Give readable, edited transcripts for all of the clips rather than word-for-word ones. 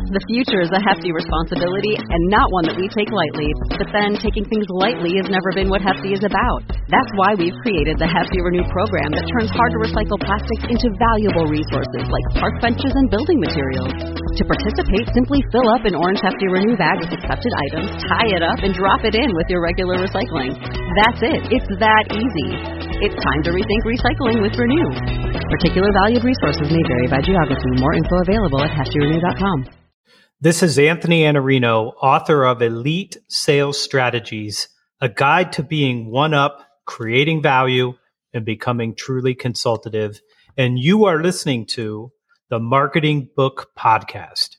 The future is a hefty responsibility and not one that we take lightly. But then taking things lightly has never been what Hefty is about. That's why we've created the Hefty Renew program that turns hard-to-recycle plastics into valuable resources like park benches and building materials. To participate, simply fill up an orange Hefty Renew bag with accepted items, tie it up, and drop it in with your regular recycling. That's it. It's that easy. It's time to rethink recycling with Renew. Particular valued resources may vary by geography. More info available at heftyrenew.com. This is Anthony Iannarino, author of Elite Sales Strategies, a guide to being one-up, creating value, and becoming truly consultative. And you are listening to the Marketing Book Podcast.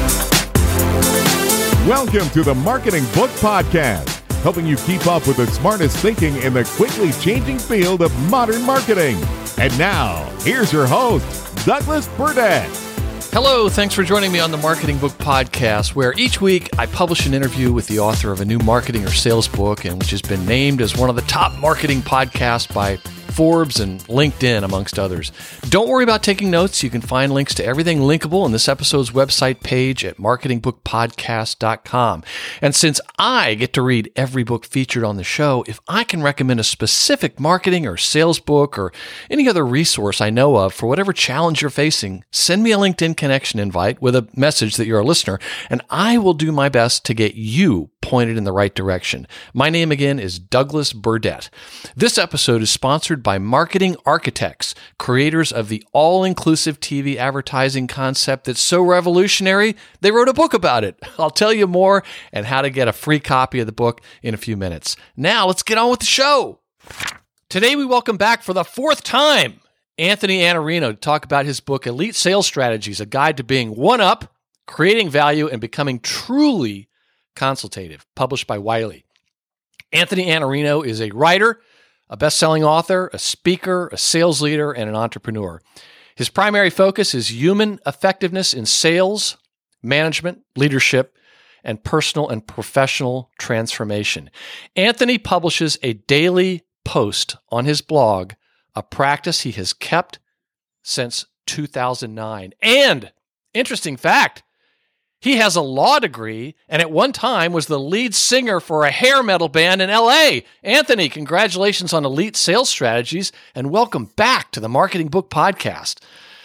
Welcome to the Marketing Book Podcast, helping you keep up with the smartest thinking in the quickly changing field of modern marketing. And now, here's your host, Douglas Burdett. Hello, thanks for joining me on the Marketing Book Podcast, where each week I publish an interview with the author of a new marketing or sales book, and which has been named as one of the top marketing podcasts by Forbes and LinkedIn, amongst others. Don't worry about taking notes. You can find links to everything linkable in this episode's website page at marketingbookpodcast.com. And since I get to read every book featured on the show, if I can recommend a specific marketing or sales book or any other resource I know of for whatever challenge you're facing, send me a LinkedIn connection invite with a message that you're a listener, and I will do my best to get you pointed in the right direction. My name again is Douglas Burdett. This episode is sponsored by Marketing Architects, creators of the all-inclusive TV advertising concept that's so revolutionary, they wrote a book about it. I'll tell you more and how to get a free copy of the book in a few minutes. Now, let's get on with the show. Today, we welcome back for the fourth time Anthony Iannarino to talk about his book, Elite Sales Strategies, a guide to being one-up, creating value, and becoming truly consultative, published by Wiley. Anthony Iannarino is a writer, a best-selling author, a speaker, a sales leader, and an entrepreneur. His primary focus is human effectiveness in sales, management, leadership, and personal and professional transformation. Anthony publishes a daily post on his blog, a practice he has kept since 2009. And, interesting fact, he has a law degree and at one time was the lead singer for a hair metal band in LA. Anthony, congratulations on Elite Sales Strategies and welcome back to the Marketing Book Podcast.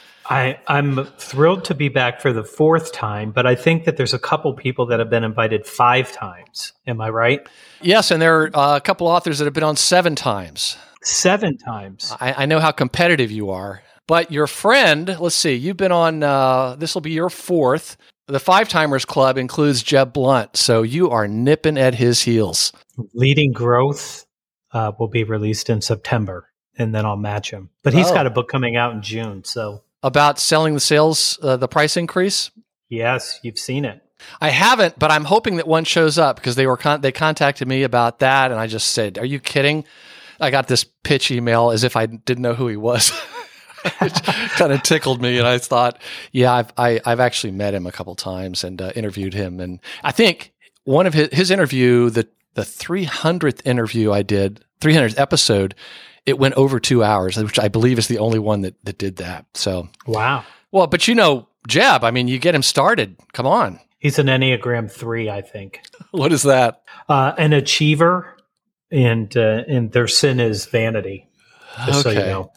I'm thrilled to be back for the fourth time, but I think that there's a couple people that have been invited 5 times. Am I right? Yes, and there are a couple authors that have been on 7 times. 7 times. I know how competitive you are. But your friend, let's see, you've been on, this will be your 4th. The 5-Timers Club includes Jeb Blunt, so you are nipping at his heels. Leading Growth will be released in September, and then I'll match him. But he's got a book coming out in June, so... About selling the sales, the price increase? Yes, you've seen it. I haven't, but I'm hoping that one shows up because they contacted me about that, and I just said, "Are you kidding?" I got this pitch email as if I didn't know who he was. It kind of tickled me, and I thought, yeah, I've actually met him a couple times and interviewed him, and I think one of his interview, the 300th interview I did, 300th episode, it went over 2 hours, which I believe is the only one that did that. So wow. Well, but you know, Jeb, I mean, you get him started. Come on. He's an Enneagram 3, I think. What is that? An achiever, and their sin is vanity. Just so you know.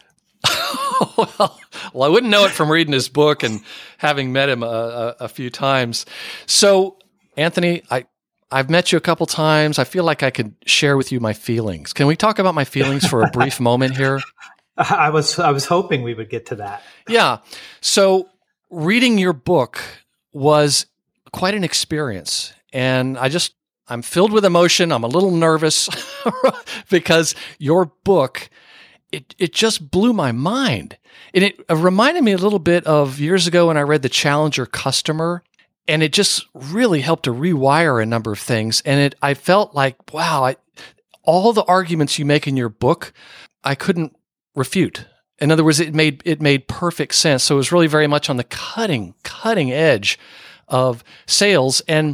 Well, I wouldn't know it from reading his book and having met him a few times. So, Anthony, I've met you a couple times. I feel like I could share with you my feelings. Can we talk about my feelings for a brief moment here? I was hoping we would get to that. Yeah. So, reading your book was quite an experience, and I'm filled with emotion. I'm a little nervous because your book, it just blew my mind. And it reminded me a little bit of years ago when I read The Challenger Customer, and it just really helped to rewire a number of things. And I felt like, wow, all the arguments you make in your book, I couldn't refute. In other words, it made perfect sense. So it was really very much on the cutting edge of sales. And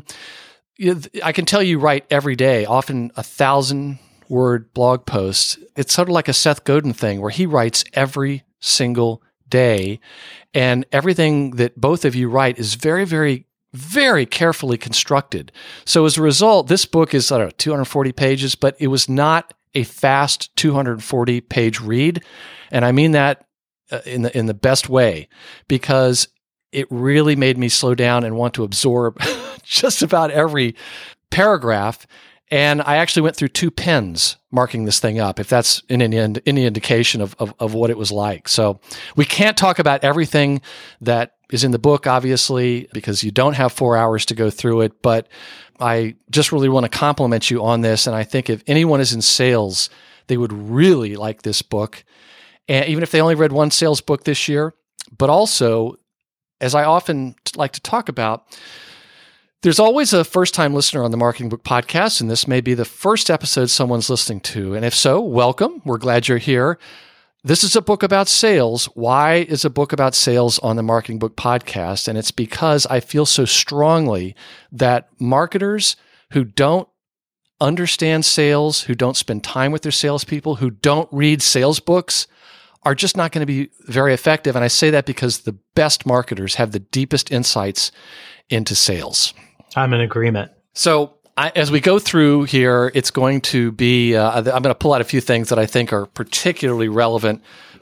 I can tell you write every day, often 1,000-word blog posts. It's sort of like a Seth Godin thing where he writes every single day. And everything that both of you write is very, very, very carefully constructed. So as a result, this book is 240 pages, but it was not a fast 240-page read. And I mean that in the best way, because it really made me slow down and want to absorb just about every paragraph. And I actually went through 2 pens marking this thing up, if that's any indication of what it was like. So we can't talk about everything that is in the book, obviously, because you don't have 4 hours to go through it. But I just really want to compliment you on this. And I think if anyone is in sales, they would really like this book. And even if they only read one sales book this year, but also, as I often like to talk about, there's always a first-time listener on the Marketing Book Podcast, and this may be the first episode someone's listening to. And if so, welcome. We're glad you're here. This is a book about sales. Why is a book about sales on the Marketing Book Podcast? And it's because I feel so strongly that marketers who don't understand sales, who don't spend time with their salespeople, who don't read sales books, are just not going to be very effective. And I say that because the best marketers have the deepest insights into sales. I'm in agreement. So as we go through here, it's going to be, I'm going to pull out a few things that I think are particularly relevant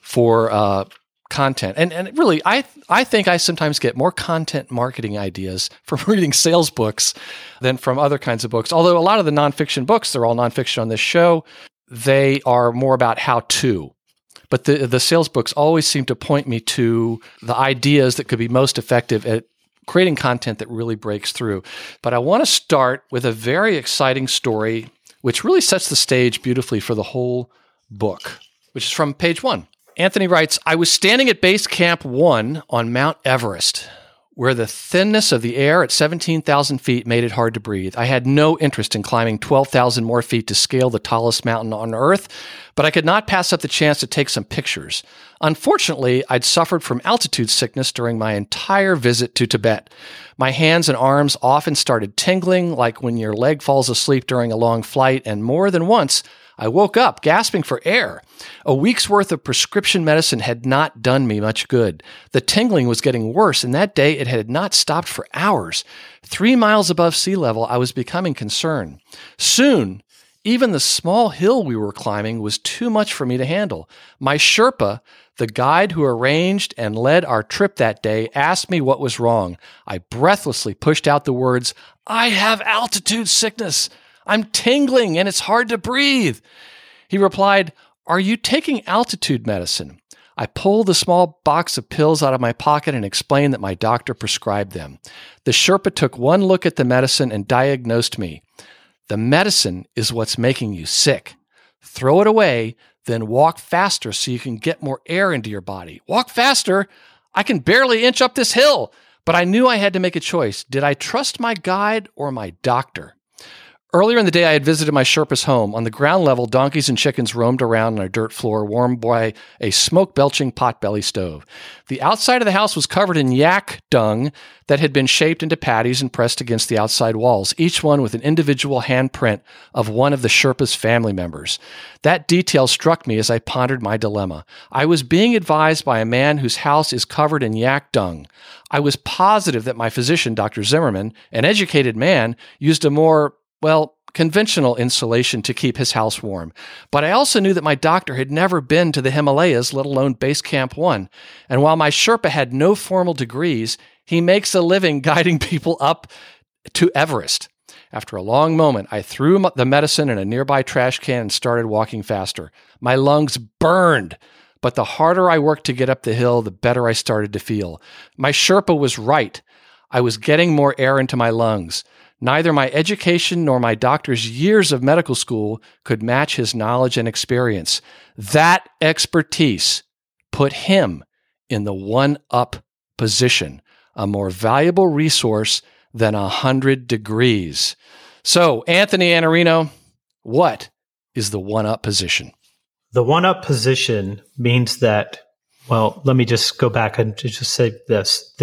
for content. And really, I think I sometimes get more content marketing ideas from reading sales books than from other kinds of books. Although a lot of the nonfiction books, they're all nonfiction on this show, they are more about how-to. But the sales books always seem to point me to the ideas that could be most effective at creating content that really breaks through. But I want to start with a very exciting story, which really sets the stage beautifully for the whole book, which is from page 1. Anthony writes, I was standing at Base Camp 1 on Mount Everest, where the thinness of the air at 17,000 feet made it hard to breathe. I had no interest in climbing 12,000 more feet to scale the tallest mountain on Earth, but I could not pass up the chance to take some pictures. Unfortunately, I'd suffered from altitude sickness during my entire visit to Tibet. My hands and arms often started tingling, like when your leg falls asleep during a long flight, and more than once, I woke up gasping for air. A week's worth of prescription medicine had not done me much good. The tingling was getting worse, and that day it had not stopped for hours. 3 miles above sea level, I was becoming concerned. Soon, even the small hill we were climbing was too much for me to handle. My Sherpa, the guide who arranged and led our trip that day, asked me what was wrong. I breathlessly pushed out the words, I have altitude sickness. I'm tingling and it's hard to breathe. He replied, Are you taking altitude medicine? I pulled the small box of pills out of my pocket and explained that my doctor prescribed them. The Sherpa took one look at the medicine and diagnosed me. The medicine is what's making you sick. Throw it away, then walk faster so you can get more air into your body. Walk faster? I can barely inch up this hill. But I knew I had to make a choice. Did I trust my guide or my doctor? Earlier in the day, I had visited my Sherpa's home. On the ground level, donkeys and chickens roamed around on a dirt floor warmed by a smoke-belching potbelly stove. The outside of the house was covered in yak dung that had been shaped into patties and pressed against the outside walls, each one with an individual handprint of one of the Sherpa's family members. That detail struck me as I pondered my dilemma. I was being advised by a man whose house is covered in yak dung. I was positive that my physician, Dr. Zimmerman, an educated man, used a more conventional insulation to keep his house warm. But I also knew that my doctor had never been to the Himalayas, let alone Base Camp 1. And while my Sherpa had no formal degrees, he makes a living guiding people up to Everest. After a long moment, I threw the medicine in a nearby trash can and started walking faster. My lungs burned, but the harder I worked to get up the hill, the better I started to feel. My Sherpa was right. I was getting more air into my lungs. Neither my education nor my doctor's years of medical school could match his knowledge and experience. That expertise put him in the one-up position, a more valuable resource than 100 degrees. So, Anthony Iannarino, what is the one-up position? The one-up position means that, let me just go back and just say this.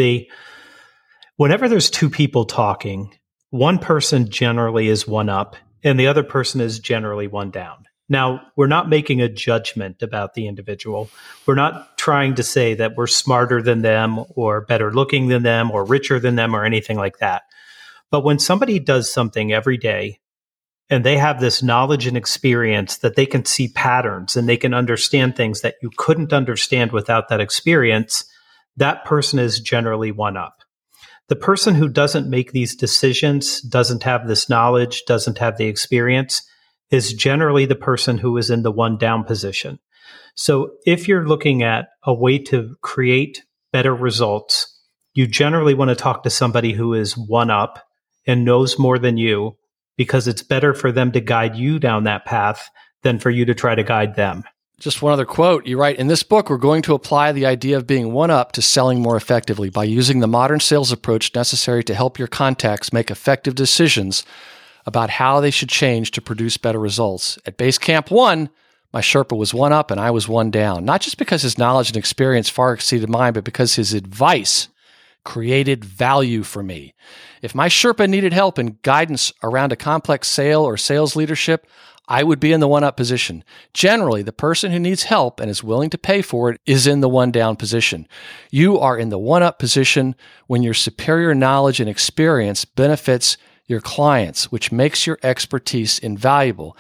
Whenever there's two people talking, one person generally is one up and the other person is generally one down. Now, we're not making a judgment about the individual. We're not trying to say that we're smarter than them or better looking than them or richer than them or anything like that. But when somebody does something every day and they have this knowledge and experience that they can see patterns and they can understand things that you couldn't understand without that experience, that person is generally one up. The person who doesn't make these decisions, doesn't have this knowledge, doesn't have the experience, is generally the person who is in the one down position. So if you're looking at a way to create better results, you generally want to talk to somebody who is one up and knows more than you, because it's better for them to guide you down that path than for you to try to guide them. Just one other quote. You write, in this book, we're going to apply the idea of being one up to selling more effectively by using the modern sales approach necessary to help your contacts make effective decisions about how they should change to produce better results. At Base Camp 1, my Sherpa was one up and I was one down, not just because his knowledge and experience far exceeded mine, but because his advice created value for me. If my Sherpa needed help and guidance around a complex sale or sales leadership, I would be in the one-up position. Generally, the person who needs help and is willing to pay for it is in the one-down position. You are in the one-up position when your superior knowledge and experience benefits your clients, which makes your expertise invaluable.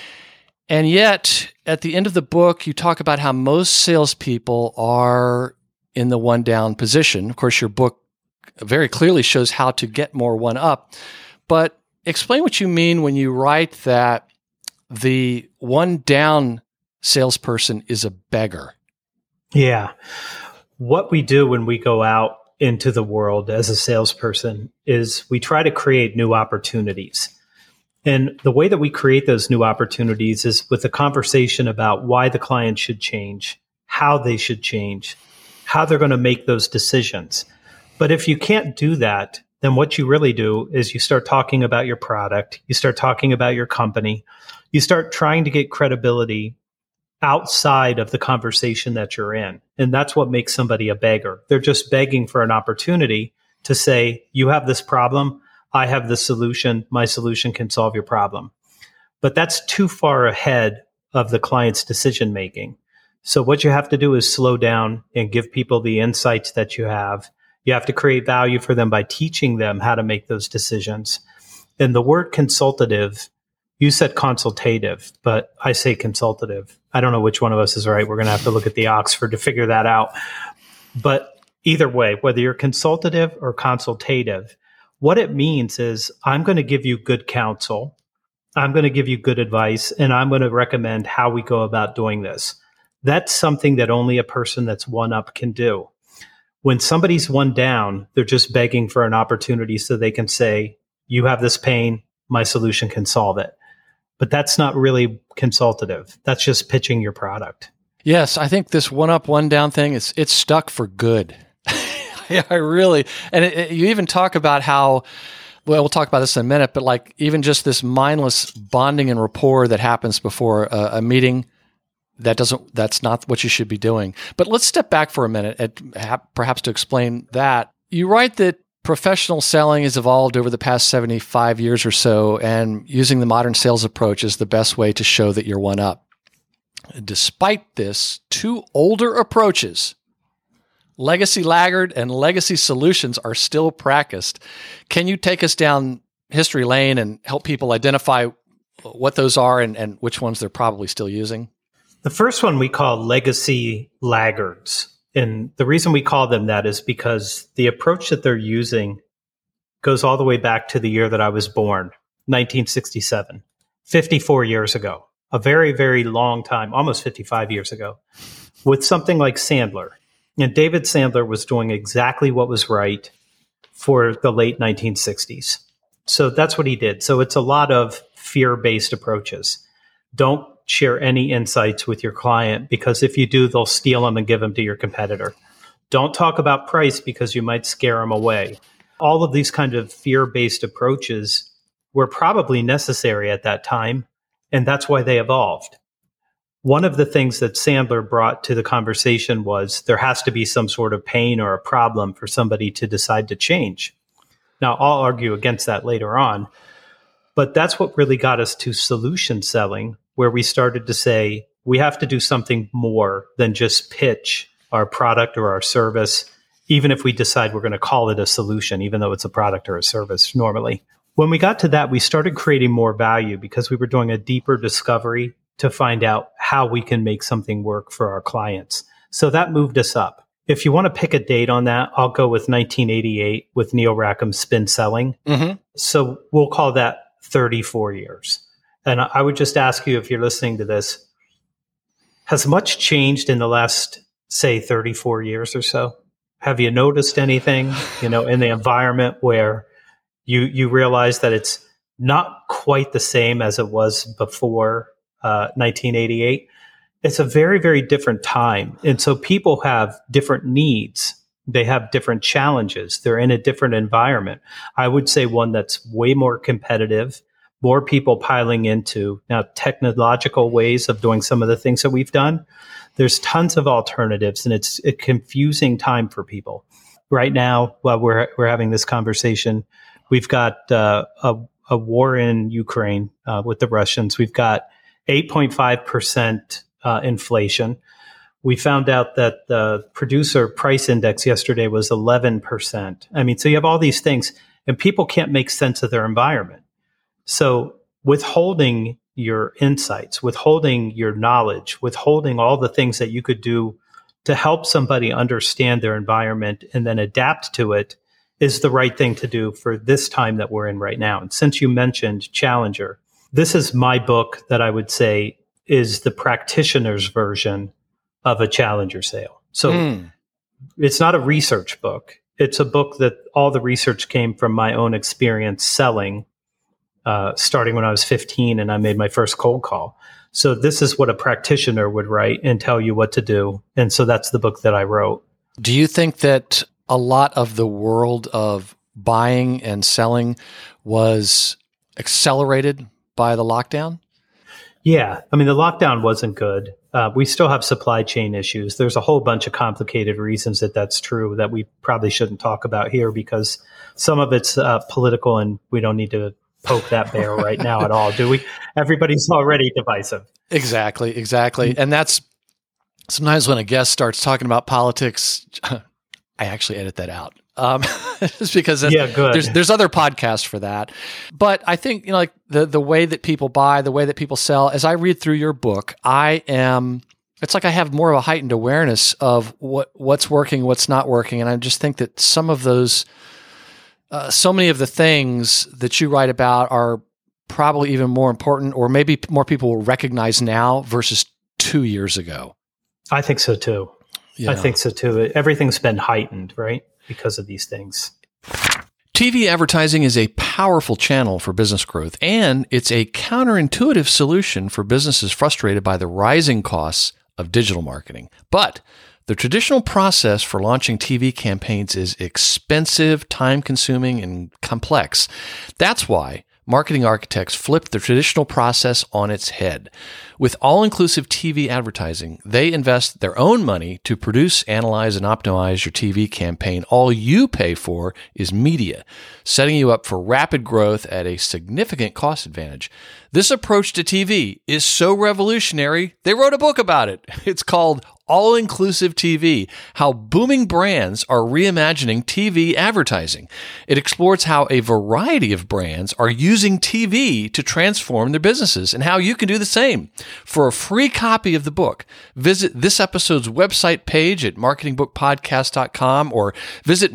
And yet, at the end of the book, you talk about how most salespeople are in the one-down position. Of course, your book very clearly shows how to get more one-up. But explain what you mean when you write that the one-down salesperson is a beggar. Yeah. What we do when we go out into the world as a salesperson is we try to create new opportunities. And the way that we create those new opportunities is with a conversation about why the client should change, how they should change, how they're going to make those decisions. But if you can't do that, then what you really do is you start talking about your product, you start talking about your company, you start trying to get credibility outside of the conversation that you're in. And that's what makes somebody a beggar. They're just begging for an opportunity to say, you have this problem, I have the solution, my solution can solve your problem. But that's too far ahead of the client's decision making. So what you have to do is slow down and give people the insights that you have. You have to create value for them by teaching them how to make those decisions. And the word consultative, you said consultative, but I say consultative. I don't know which one of us is right. We're going to have to look at the Oxford to figure that out. But either way, whether you're consultative or consultative, what it means is I'm going to give you good counsel. I'm going to give you good advice, and I'm going to recommend how we go about doing this. That's something that only a person that's one up can do. When somebody's one down, they're just begging for an opportunity so they can say, you have this pain, my solution can solve it. But that's not really consultative. That's just pitching your product. Yes, I think this one up, one down thing, it's stuck for good. Yeah, I really, and you even talk about how, well, we'll talk about this in a minute, but like even just this mindless bonding and rapport that happens before a meeting, that's not what you should be doing. But let's step back for a minute, perhaps to explain that. You write that professional selling has evolved over the past 75 years or so, and using the modern sales approach is the best way to show that you're one up. Despite this, two older approaches, Legacy Laggard and Legacy Solutions, are still practiced. Can you take us down history lane and help people identify what those are and which ones they're probably still using? The first one we call Legacy Laggards. And the reason we call them that is because the approach that they're using goes all the way back to the year that I was born, 1967, 54 years ago, a very, very long time, almost 55 years ago, with something like Sandler. And David Sandler was doing exactly what was right for the late 1960s. So that's what he did. So it's a lot of fear-based approaches. Don't share any insights with your client, because if you do, they'll steal them and give them to your competitor. Don't talk about price because you might scare them away. All of these kind of fear-based approaches were probably necessary at that time, and that's why they evolved. One of the things that Sandler brought to the conversation was there has to be some sort of pain or a problem for somebody to decide to change. Now, I'll argue against that later on, but that's what really got us to solution selling, where we started to say, we have to do something more than just pitch our product or our service, even if we decide we're going to call it a solution, even though it's a product or a service normally. When we got to that, we started creating more value because we were doing a deeper discovery to find out how we can make something work for our clients. So that moved us up. If you want to pick a date on that, I'll go with 1988 with Neil Rackham's Spin Selling. Mm-hmm. So we'll call that 34 years. And I would just ask you, if you're listening to this, has much changed in the last, say, 34 years or so? Have you noticed anything, in the environment where you realize that it's not quite the same as it was before 1988? It's a very, very different time. And so people have different needs. They have different challenges. They're in a different environment. I would say one that's way more competitive, more people piling into now technological ways of doing some of the things that we've done. There's tons of alternatives, and it's a confusing time for people. Right now, while we're having this conversation, we've got a war in Ukraine with the Russians. We've got 8.5% inflation. We found out that the producer price index yesterday was 11%. I mean, so you have all these things, and people can't make sense of their environment. So withholding your insights, withholding your knowledge, withholding all the things that you could do to help somebody understand their environment and then adapt to it is the right thing to do for this time that we're in right now. And since you mentioned Challenger, this is my book that I would say is the practitioner's version of a Challenger sale. So it's not a research book. It's a book that all the research came from my own experience selling, starting when I was 15 and I made my first cold call. So this is what a practitioner would write and tell you what to do. And so that's the book that I wrote. Do you think that a lot of the world of buying and selling was accelerated by the lockdown? Yeah. I mean, the lockdown wasn't good. We still have supply chain issues. There's a whole bunch of complicated reasons that that's true that we probably shouldn't talk about here because some of it's political and we don't need to poke that bear right now at all, do we? Everybody's already divisive. Exactly. And that's sometimes when a guest starts talking about politics, I actually edit that out. Just because there's other podcasts for that. But I think, like the way that people buy, the way that people sell, as I read through your book, it's like I have more of a heightened awareness of what's working, what's not working. And I just think that some of those, so many of the things that you write about are probably even more important, or maybe more people will recognize now versus 2 years ago. I think so too. Yeah. I think so too. Everything's been heightened, right? Because of these things. TV advertising is a powerful channel for business growth, and it's a counterintuitive solution for businesses frustrated by the rising costs of digital marketing. But the traditional process for launching TV campaigns is expensive, time-consuming, and complex. That's why marketing architects flipped the traditional process on its head. With all-inclusive TV advertising, they invest their own money to produce, analyze, and optimize your TV campaign. All you pay for is media, setting you up for rapid growth at a significant cost advantage. This approach to TV is so revolutionary, they wrote a book about it. It's called All-Inclusive TV, How Booming Brands Are Reimagining TV Advertising. It explores how a variety of brands are using TV to transform their businesses and how you can do the same. For a free copy of the book, visit this episode's website page at marketingbookpodcast.com or visit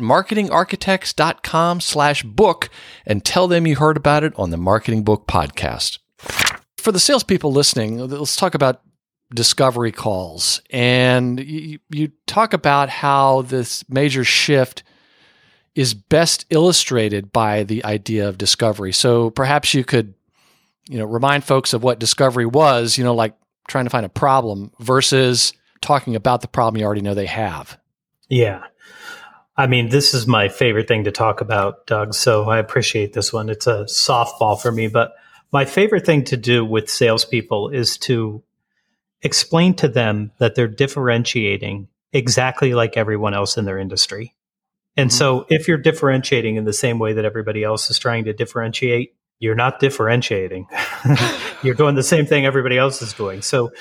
marketingarchitects.com/book and tell them you heard about it on the Marketing Book Podcast. For the salespeople listening, let's talk about discovery calls. And you talk about how this major shift is best illustrated by the idea of discovery. So perhaps you could, remind folks of what discovery was, like trying to find a problem versus talking about the problem you already know they have. Yeah. I mean, this is my favorite thing to talk about, Doug. So I appreciate this one. It's a softball for me, but my favorite thing to do with salespeople is to explain to them that they're differentiating exactly like everyone else in their industry. And so if you're differentiating in the same way that everybody else is trying to differentiate, you're not differentiating. You're doing the same thing everybody else is doing. So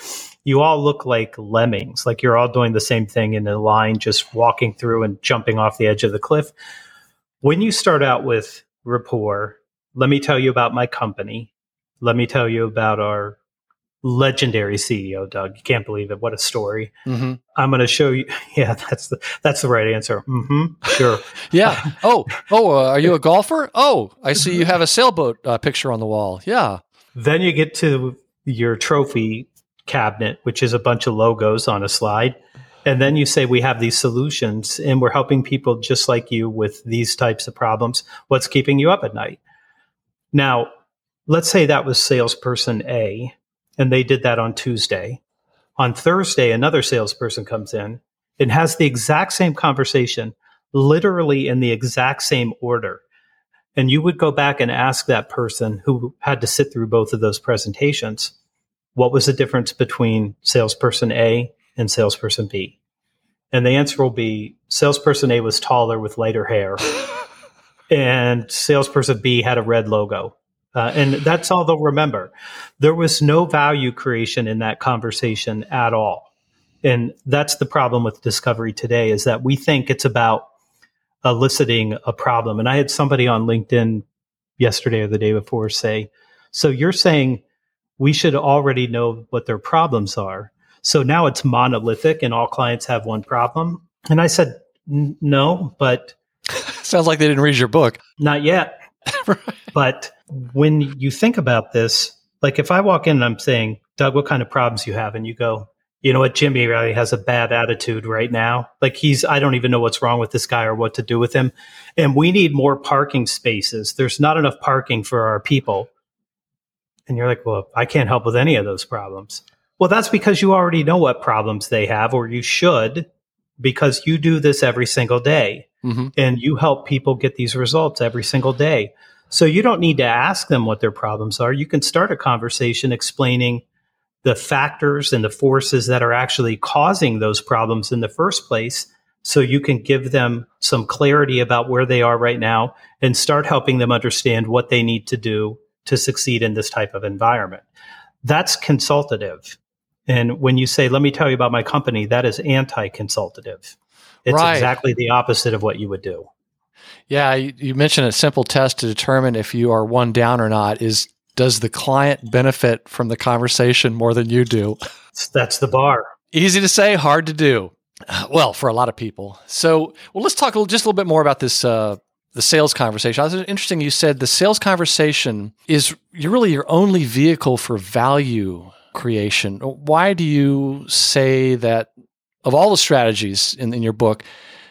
you all look like lemmings, like you're all doing the same thing in a line, just walking through and jumping off the edge of the cliff. When you start out with rapport, let me tell you about my company. Let me tell you about our legendary CEO, Doug. You can't believe it. What a story. Mm-hmm. I'm going to show you. Yeah, that's the right answer. Mm-hmm. Sure. Yeah. Are you a golfer? Oh, I see you have a sailboat picture on the wall. Yeah. Then you get to your trophy cabinet, which is a bunch of logos on a slide. And then you say, we have these solutions and we're helping people just like you with these types of problems. What's keeping you up at night? Now, let's say that was salesperson A, and they did that on Tuesday. On Thursday, another salesperson comes in and has the exact same conversation, literally in the exact same order. And you would go back and ask that person who had to sit through both of those presentations, what was the difference between salesperson A and salesperson B? And the answer will be salesperson A was taller with lighter hair, and salesperson B had a red logo. And that's all they'll remember. There was no value creation in that conversation at all. And that's the problem with discovery today, is that we think it's about eliciting a problem. And I had somebody on LinkedIn yesterday or the day before say, so you're saying we should already know what their problems are. So now it's monolithic and all clients have one problem. And I said, no, but sounds like they didn't read your book. Not yet. Right. But when you think about this, like if I walk in and I'm saying, Doug, what kind of problems you have? And you go, you know what, Jimmy really has a bad attitude right now. Like I don't even know what's wrong with this guy or what to do with him. And we need more parking spaces. There's not enough parking for our people. And you're like, well, I can't help with any of those problems. Well, that's because you already know what problems they have, or you should, because you do this every single day. Mm-hmm. And you help people get these results every single day. So you don't need to ask them what their problems are. You can start a conversation explaining the factors and the forces that are actually causing those problems in the first place, so you can give them some clarity about where they are right now and start helping them understand what they need to do to succeed in this type of environment. That's consultative. And when you say, let me tell you about my company, that is anti-consultative. It's right. Exactly the opposite of what you would do. Yeah, you mentioned a simple test to determine if you are one down or not is, does the client benefit from the conversation more than you do? That's the bar. Easy to say, hard to do. Well, for a lot of people. So, let's talk just a little bit more about this, the sales conversation. It was interesting you said the sales conversation is really your only vehicle for value creation. Why do you say that of all the strategies in your book,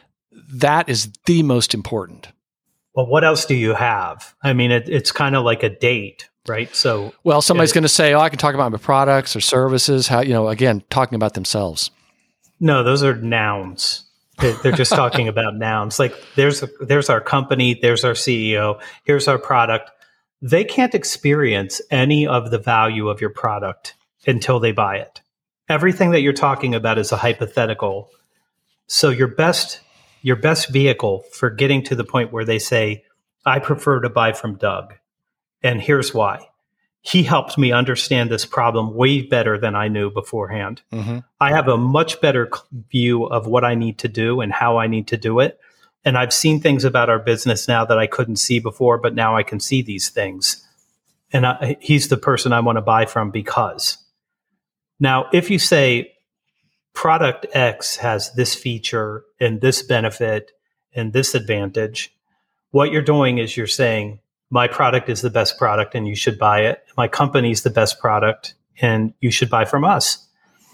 that is the most important? Well, what else do you have? I mean, it's kind of like a date, right? So, well, somebody's going to say, I can talk about my products or services, how, again, talking about themselves. No, those are nouns. They're just talking about nouns. Like there's our company, there's our CEO, here's our product. They can't experience any of the value of your product until they buy it. Everything that you're talking about is a hypothetical. So your best vehicle for getting to the point where they say, I prefer to buy from Doug. And here's why. He helped me understand this problem way better than I knew beforehand. Mm-hmm. I have a much better view of what I need to do and how I need to do it. And I've seen things about our business now that I couldn't see before, but now I can see these things. And he's the person I want to buy from because. Now, if you say product X has this feature and this benefit and this advantage, what you're doing is you're saying, my product is the best product and you should buy it. My company's the best product and you should buy from us.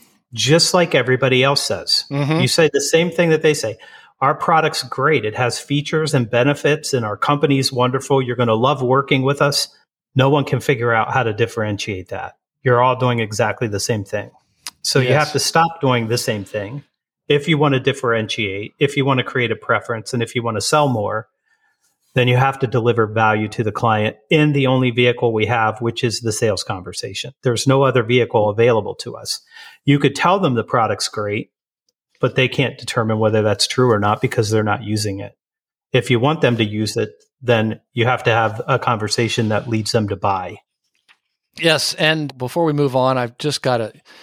Just like everybody else says. Mm-hmm. You say the same thing that they say. Our product's great. It has features and benefits and our company's wonderful. You're going to love working with us. No one can figure out how to differentiate that. You're all doing exactly the same thing. So you have to stop doing the same thing. If you want to differentiate, if you want to create a preference, and if you want to sell more, then you have to deliver value to the client in the only vehicle we have, which is the sales conversation. There's no other vehicle available to us. You could tell them the product's great, but they can't determine whether that's true or not because they're not using it. If you want them to use it, then you have to have a conversation that leads them to buy. Yes, and before we move on, I've just got to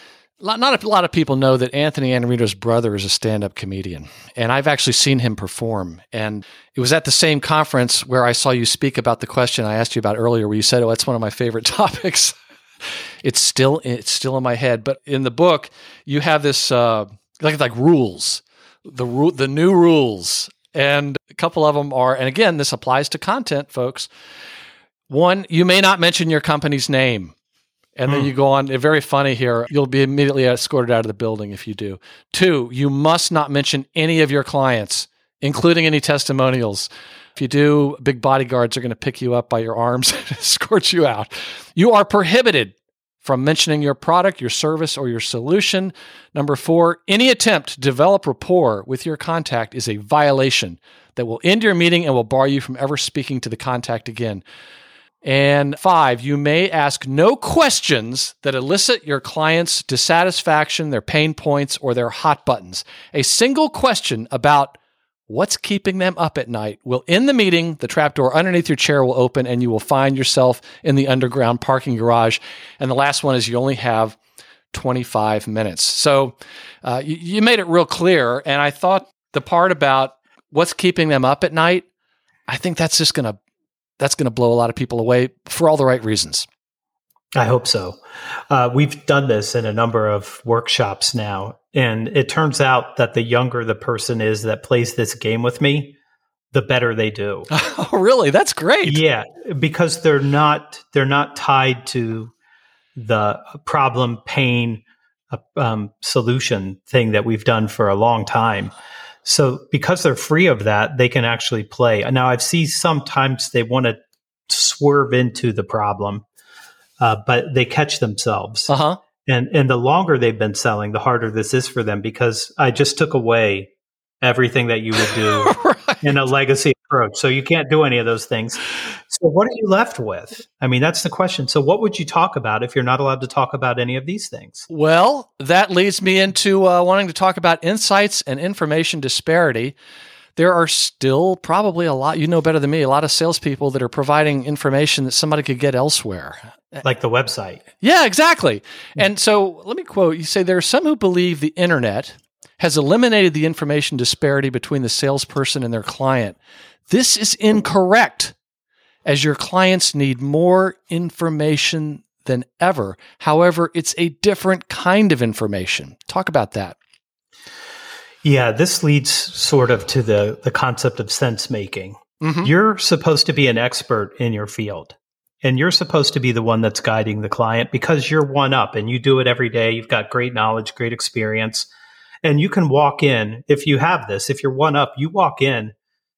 not a lot of people know that Anthony Iannarino's brother is a stand-up comedian, and I've actually seen him perform. And it was at the same conference where I saw you speak about the question I asked you about earlier, where you said, "Oh, it's one of my favorite topics." It's still in my head. But in the book, you have this like rules, the new rules, and a couple of them are. And again, this applies to content, folks. One, you may not mention your company's name. And then you go on, very funny here, you'll be immediately escorted out of the building if you do. 2, you must not mention any of your clients, including any testimonials. If you do, big bodyguards are going to pick you up by your arms and escort you out. You are prohibited from mentioning your product, your service, or your solution. Number 4, any attempt to develop rapport with your contact is a violation that will end your meeting and will bar you from ever speaking to the contact again. And 5, you may ask no questions that elicit your client's dissatisfaction, their pain points, or their hot buttons. A single question about what's keeping them up at night will end the meeting, the trapdoor underneath your chair will open, and you will find yourself in the underground parking garage. And the last one is you only have 25 minutes. So you made it real clear, and I thought the part about what's keeping them up at night, I think that's just going to blow a lot of people away for all the right reasons. I hope so. We've done this in a number of workshops now, and it turns out that the younger the person is that plays this game with me, the better they do. Oh, really? That's great. Yeah, because they're not tied to the problem, pain, solution thing that we've done for a long time. So because they're free of that, they can actually play. Now, I've seen sometimes they want to swerve into the problem, but they catch themselves. Uh-huh. And the longer they've been selling, the harder this is for them, because I just took away everything that you would do right. in a legacy approach. So you can't do any of those things. So what are you left with? I mean, that's the question. So what would you talk about if you're not allowed to talk about any of these things? Well, that leads me into wanting to talk about insights and information disparity. There are still probably a lot, you know better than me, a lot of salespeople that are providing information that somebody could get elsewhere. Like the website. Yeah, exactly. And so let me quote, you say, there are some who believe the internet has eliminated the information disparity between the salesperson and their client. This is incorrect, as your clients need more information than ever. However, it's a different kind of information. Talk about that. Yeah, this leads sort of to the concept of sense making. Mm-hmm. You're supposed to be an expert in your field, and you're supposed to be the one that's guiding the client because you're one up and you do it every day. You've got great knowledge, great experience, and you can walk in. If you have this, if you're one up, you walk in,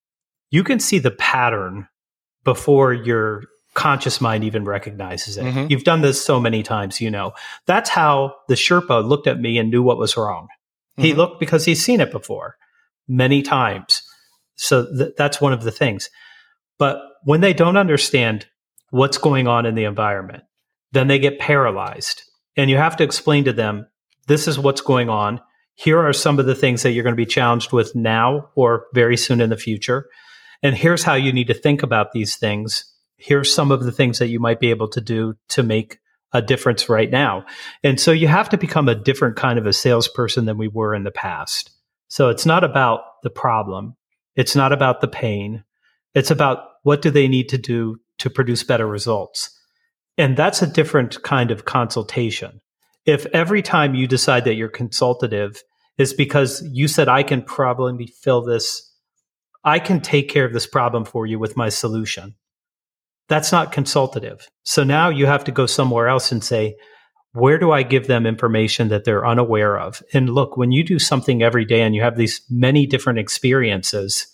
you can see the pattern before your conscious mind even recognizes it. Mm-hmm. You've done this so many times, you know. That's how the Sherpa looked at me and knew what was wrong. He looked because he's seen it before many times. So that's one of the things. But when they don't understand what's going on in the environment, then they get paralyzed. And you have to explain to them, this is what's going on. Here are some of the things that you're going to be challenged with now or very soon in the future. And here's how you need to think about these things. Here's some of the things that you might be able to do to make a difference right now. And so you have to become a different kind of a salesperson than we were in the past. So it's not about the problem. It's not about the pain. It's about what do they need to do to produce better results. And that's a different kind of consultation. If every time you decide that you're consultative is because you said, I can probably fill this, I can take care of this problem for you with my solution. That's not consultative. So now you have to go somewhere else and say, where do I give them information that they're unaware of? And look, when you do something every day and you have these many different experiences,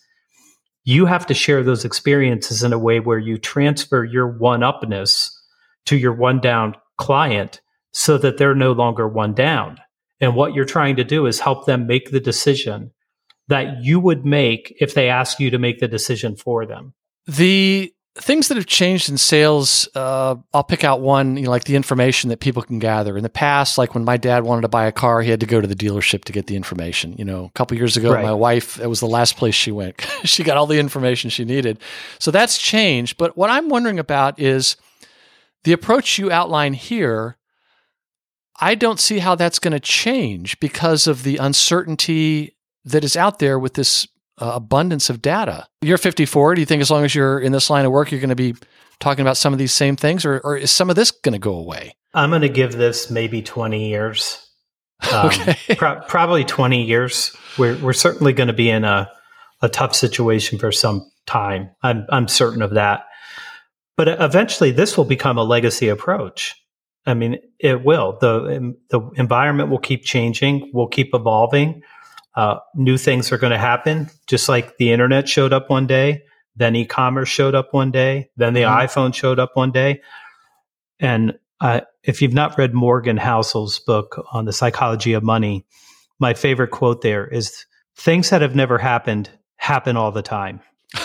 you have to share those experiences in a way where you transfer your one-upness to your one-down client so that they're no longer one down. And what you're trying to do is help them make the decision that you would make if they asked you to make the decision for them. The things that have changed in sales, I'll pick out one, like the information that people can gather. In the past, like when my dad wanted to buy a car, he had to go to the dealership to get the information. A couple years ago, right. My wife, it was the last place she went. She got all the information she needed. So that's changed. But what I'm wondering about is the approach you outline here I don't see how that's going to change because of the uncertainty that is out there with this abundance of data. You're 54. Do you think as long as you're in this line of work, you're going to be talking about some of these same things, or is some of this going to go away? I'm going to give this maybe 20 years. Okay. Probably 20 years. We're certainly going to be in a tough situation for some time. I'm certain of that. But eventually this will become a legacy approach. I mean, it will. The environment will keep changing. We'll keep evolving. New things are going to happen, just like the internet showed up one day, then e-commerce showed up one day, then the iPhone showed up one day. And if you've not read Morgan Housel's book on the psychology of money, my favorite quote there is, "Things that have never happened happen all the time."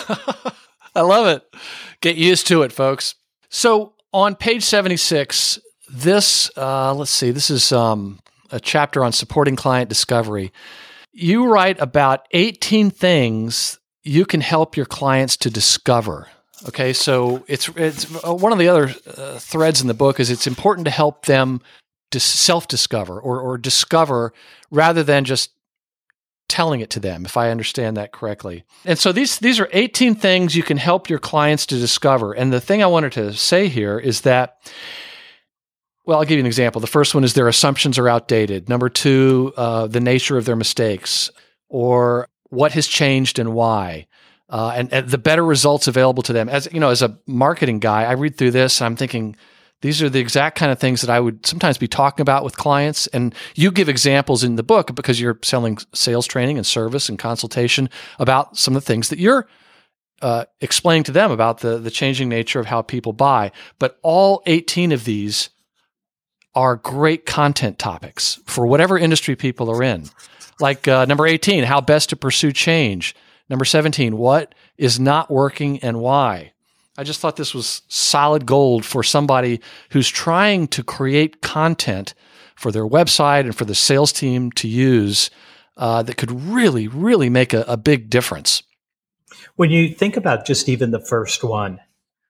I love it. Get used to it, folks. So on page 76, this, let's see, this is a chapter on supporting client discovery. You write about 18 things you can help your clients to discover. Okay, so it's one of the other threads in the book is it's important to help them to self-discover or discover rather than just telling it to them, if I understand that correctly. And so these are 18 things you can help your clients to discover. And the thing I wanted to say here is that, well, I'll give you an example. The first one is their assumptions are outdated. Number two, the nature of their mistakes, or what has changed and why. And the better results available to them. As you know, as a marketing guy, I read through this and I'm thinking, these are the exact kind of things that I would sometimes be talking about with clients. And you give examples in the book because you're selling sales training and service and consultation about some of the things that you're explaining to them about the changing nature of how people buy. But all 18 of these are great content topics for whatever industry people are in. Like number 18, how best to pursue change. Number 17, what is not working and why? I just thought this was solid gold for somebody who's trying to create content for their website and for the sales team to use that could really, really make a big difference. When you think about just even the first one,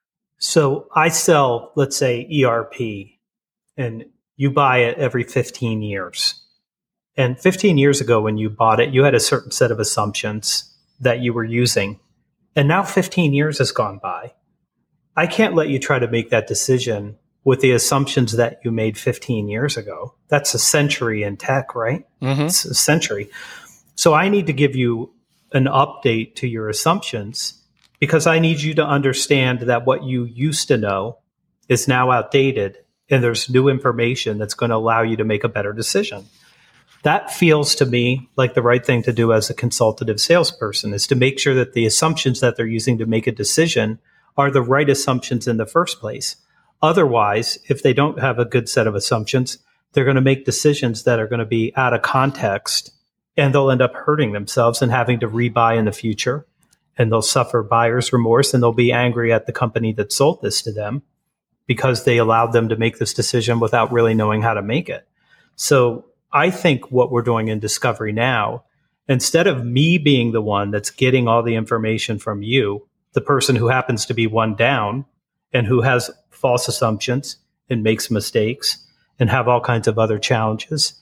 so I sell, let's say, ERP, and you buy it every 15 years. And 15 years ago when you bought it, you had a certain set of assumptions that you were using. And now 15 years has gone by. I can't let you try to make that decision with the assumptions that you made 15 years ago. That's a century in tech, right? Mm-hmm. It's a century. So I need to give you an update to your assumptions because I need you to understand that what you used to know is now outdated and there's new information that's going to allow you to make a better decision. That feels to me like the right thing to do as a consultative salesperson is to make sure that the assumptions that they're using to make a decision are the right assumptions in the first place. Otherwise, if they don't have a good set of assumptions, they're going to make decisions that are going to be out of context and they'll end up hurting themselves and having to rebuy in the future. And they'll suffer buyer's remorse and they'll be angry at the company that sold this to them because they allowed them to make this decision without really knowing how to make it. So I think what we're doing in Discovery Now, instead of me being the one that's getting all the information from you, the person who happens to be one down and who has false assumptions and makes mistakes and have all kinds of other challenges,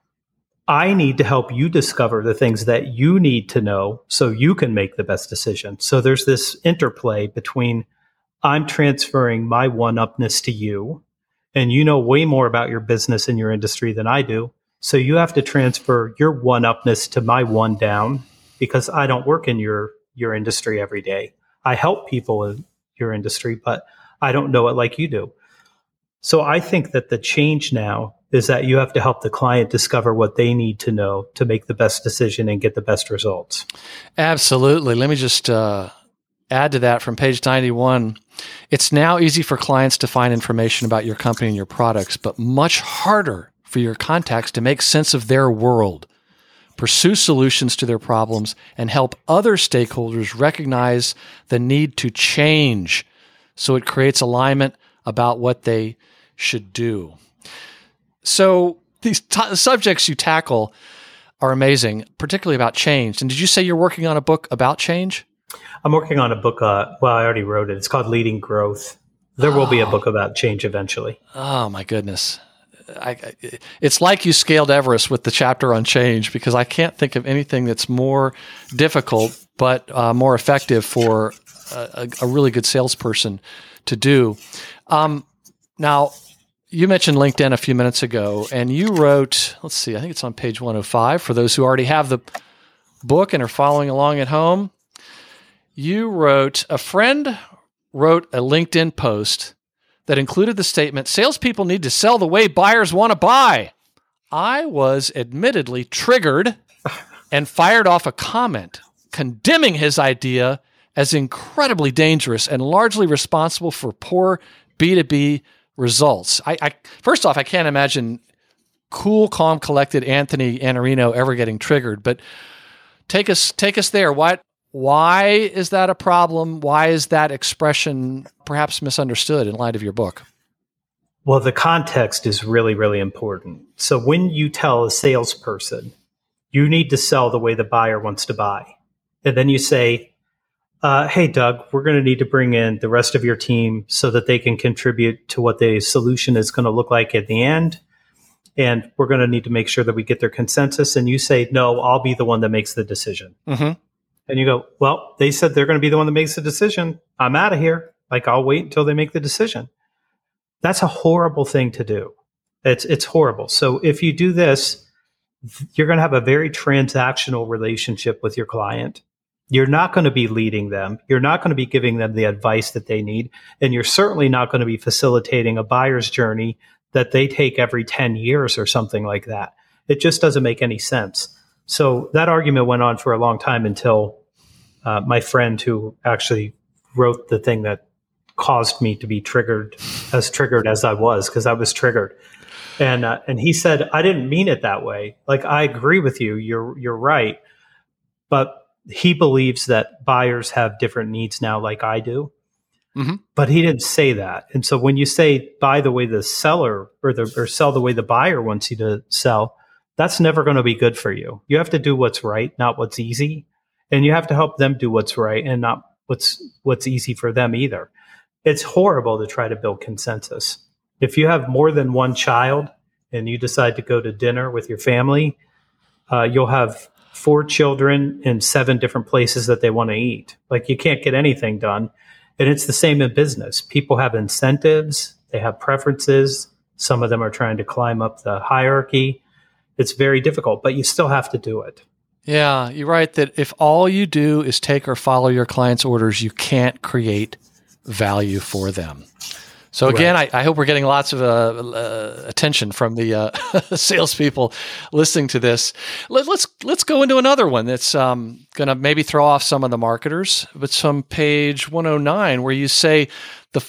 I need to help you discover the things that you need to know so you can make the best decision. So there's this interplay between I'm transferring my one-upness to you, and you know way more about your business and your industry than I do. So you have to transfer your one-upness to my one down because I don't work in your industry every day. I help people in your industry, but I don't know it like you do. So I think that the change now is that you have to help the client discover what they need to know to make the best decision and get the best results. Absolutely. Let me just add to that from page 91. It's now easy for clients to find information about your company and your products, but much harder for your contacts to make sense of their world, pursue solutions to their problems, and help other stakeholders recognize the need to change so it creates alignment about what they should do. So these subjects you tackle are amazing, particularly about change. And did you say you're working on a book about change? I'm working on a book. I already wrote it. It's called Leading Growth. There will be a book about change eventually. Oh, my goodness. it's like you scaled Everest with the chapter on change, because I can't think of anything that's more difficult but more effective for a really good salesperson to do. Now, you mentioned LinkedIn a few minutes ago, and you wrote, let's see, I think it's on page 105 for those who already have the book and are following along at home. You wrote, a friend wrote a LinkedIn post that included the statement, salespeople need to sell the way buyers want to buy. I was admittedly triggered and fired off a comment condemning his idea as incredibly dangerous and largely responsible for poor B2B results. First off, I can't imagine cool, calm, collected Anthony Iannarino ever getting triggered, but take us there. Why is that a problem? Why is that expression perhaps misunderstood in light of your book? Well, the context is really, really important. So when you tell a salesperson, you need to sell the way the buyer wants to buy, and then you say, hey, Doug, we're going to need to bring in the rest of your team so that they can contribute to what the solution is going to look like at the end. And we're going to need to make sure that we get their consensus. And you say, no, I'll be the one that makes the decision. Mm-hmm. And you go, well, they said they're going to be the one that makes the decision. I'm out of here. Like, I'll wait until they make the decision. That's a horrible thing to do. It's horrible. So if you do this, you're going to have a very transactional relationship with your client. You're not going to be leading them. You're not going to be giving them the advice that they need. And you're certainly not going to be facilitating a buyer's journey that they take every 10 years or something like that. It just doesn't make any sense. So that argument went on for a long time until my friend who actually wrote the thing that caused me to be triggered as I was, because I was triggered. And he said, I didn't mean it that way. Like, I agree with you. You're right. But he believes that buyers have different needs now, like I do. Mm-hmm. But he didn't say that. And so when you say buy the way the seller or sell the way the buyer wants you to sell, that's never going to be good for you. You have to do what's right, not what's easy. And you have to help them do what's right and not what's easy for them either. It's horrible to try to build consensus. If you have more than one child and you decide to go to dinner with your family, you'll have 4 children in 7 different places that they want to eat. Like, you can't get anything done. And it's the same in business. People have incentives. They have preferences. Some of them are trying to climb up the hierarchy. It's very difficult, but you still have to do it. Yeah, you're right that if all you do is take or follow your client's orders, you can't create value for them. So again, right. I hope we're getting lots of attention from the salespeople listening to this. Let's go into another one that's going to maybe throw off some of the marketers. But some page 109 where you say the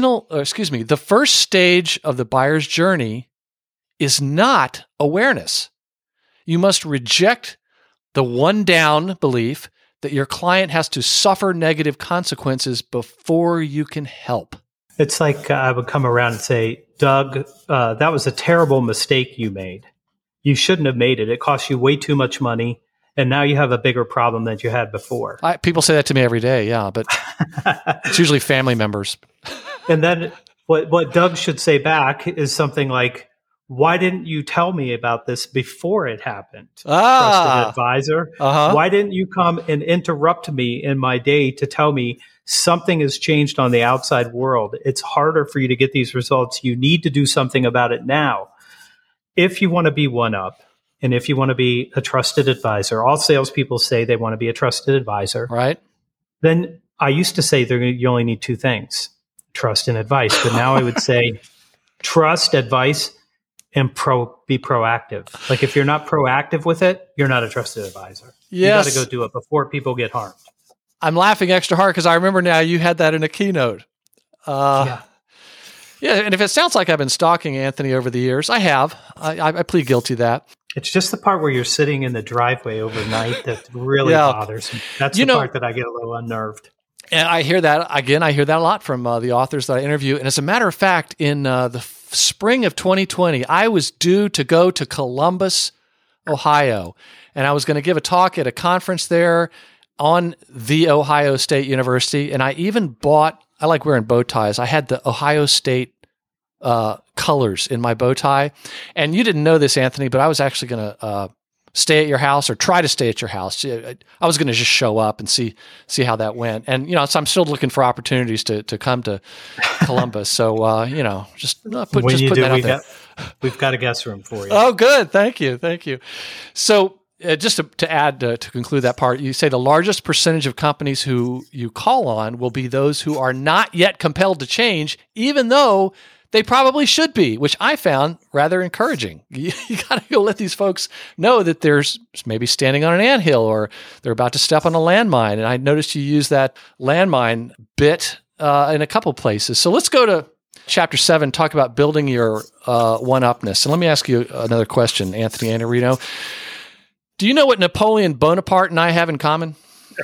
first stage of the buyer's journey is not awareness. You must reject the one down belief that your client has to suffer negative consequences before you can help. It's like I would come around and say, Doug, that was a terrible mistake you made. You shouldn't have made it. It cost you way too much money, and now you have a bigger problem than you had before. People say that to me every day, yeah, but it's usually family members. And then what Doug should say back is something like, why didn't you tell me about this before it happened? Trusted advisor. Uh-huh. Why didn't you come and interrupt me in my day to tell me something has changed on the outside world? It's harder for you to get these results. You need to do something about it now. If you want to be one up, and if you want to be a trusted advisor, all salespeople say they want to be a trusted advisor. Right. Then I used to say you only need 2 things, trust and advice. But now I would say trust, advice, and be proactive. Like, if you're not proactive with it, you're not a trusted advisor. Yes. You got to go do it before people get harmed. I'm laughing extra hard because I remember now you had that in a keynote. Yeah, and if it sounds like I've been stalking Anthony over the years, I have. I plead guilty to that. It's just the part where you're sitting in the driveway overnight that really bothers me. That's the part that I get a little unnerved. And I hear that, again, I hear that a lot from the authors that I interview. And as a matter of fact, in the spring of 2020, I was due to go to Columbus, Ohio. And I was going to give a talk at a conference there on the Ohio State University. And I even bought, I like wearing bow ties. I had the Ohio State colors in my bow tie. And you didn't know this, Anthony, but I was actually going to stay at your house or try to stay at your house. I was going to just show up and see how that went. And, so I'm still looking for opportunities to come to Columbus. So, just put that out there. We've got a guest room for you. Oh, good. Thank you. So just to add, to conclude that part, you say the largest percentage of companies who you call on will be those who are not yet compelled to change, even though they probably should be, which I found rather encouraging. You got to go let these folks know that there's maybe standing on an anthill or they're about to step on a landmine. And I noticed you use that landmine bit in a couple places. So let's go to Chapter 7, talk about building your one-upness. And let me ask you another question, Anthony Iannarino. Do you know what Napoleon Bonaparte and I have in common?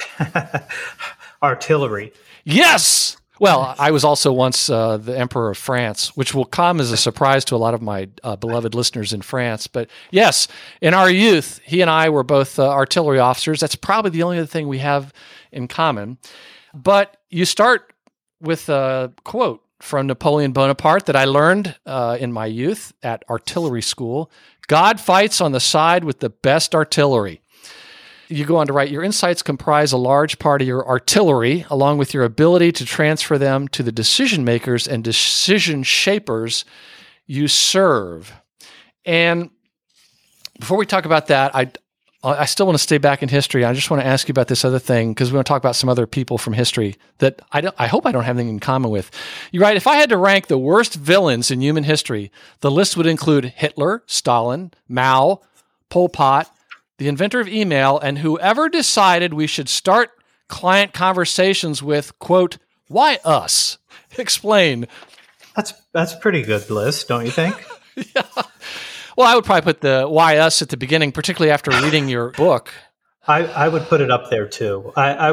Artillery. Yes! Well, I was also once the Emperor of France, which will come as a surprise to a lot of my beloved listeners in France. But yes, in our youth, he and I were both artillery officers. That's probably the only other thing we have in common. But you start with a quote from Napoleon Bonaparte that I learned in my youth at artillery school. God fights on the side with the best artillery. You go on to write, your insights comprise a large part of your artillery, along with your ability to transfer them to the decision makers and decision shapers you serve. And before we talk about that, I still want to stay back in history. I just want to ask you about this other thing, because we want to talk about some other people from history that I hope I don't have anything in common with. You write, if I had to rank the worst villains in human history, the list would include Hitler, Stalin, Mao, Pol Pot, the inventor of email, and whoever decided we should start client conversations with, quote, why us? Explain. That's a pretty good list, don't you think? Yeah. Well, I would probably put the why us at the beginning, particularly after reading your book. I would put it up there too.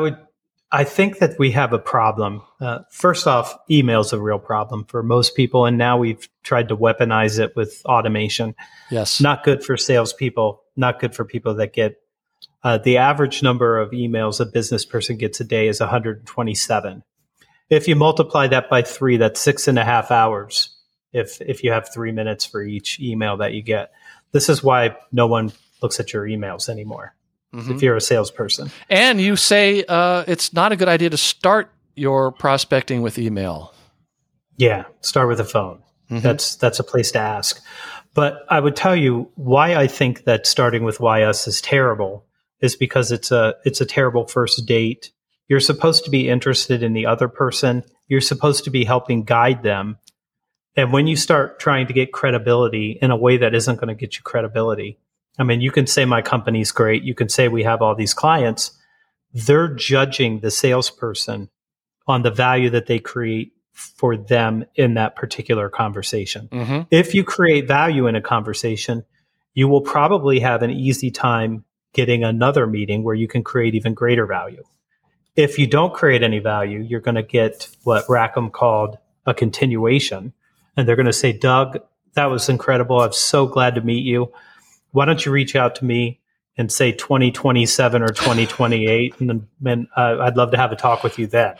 I think that we have a problem. First off, email's a real problem for most people, and now we've tried to weaponize it with automation. Yes. Not good for salespeople, not good for people that get the average number of emails a business person gets a day is 127. If you multiply that by 3, that's 6.5 hours. If you have 3 minutes for each email that you get. This is why no one looks at your emails anymore, if you're a salesperson. And you say it's not a good idea to start your prospecting with email. Yeah, start with a phone. That's a place to ask. But I would tell you why I think that starting with why us is terrible is because it's a terrible first date. You're supposed to be interested in the other person. You're supposed to be helping guide them. And when you start trying to get credibility in a way that isn't going to get you credibility, I mean, you can say my company's great. You can say we have all these clients. They're judging the salesperson on the value that they create for them in that particular conversation. If you create value in a conversation, you will probably have an easy time getting another meeting where you can create even greater value. If you don't create any value, you're going to get what Rackham called a continuation. And they're going to say, Doug, that was incredible. I'm so glad to meet you. Why don't you reach out to me and say 2027 or 2028? And then I'd love to have a talk with you then.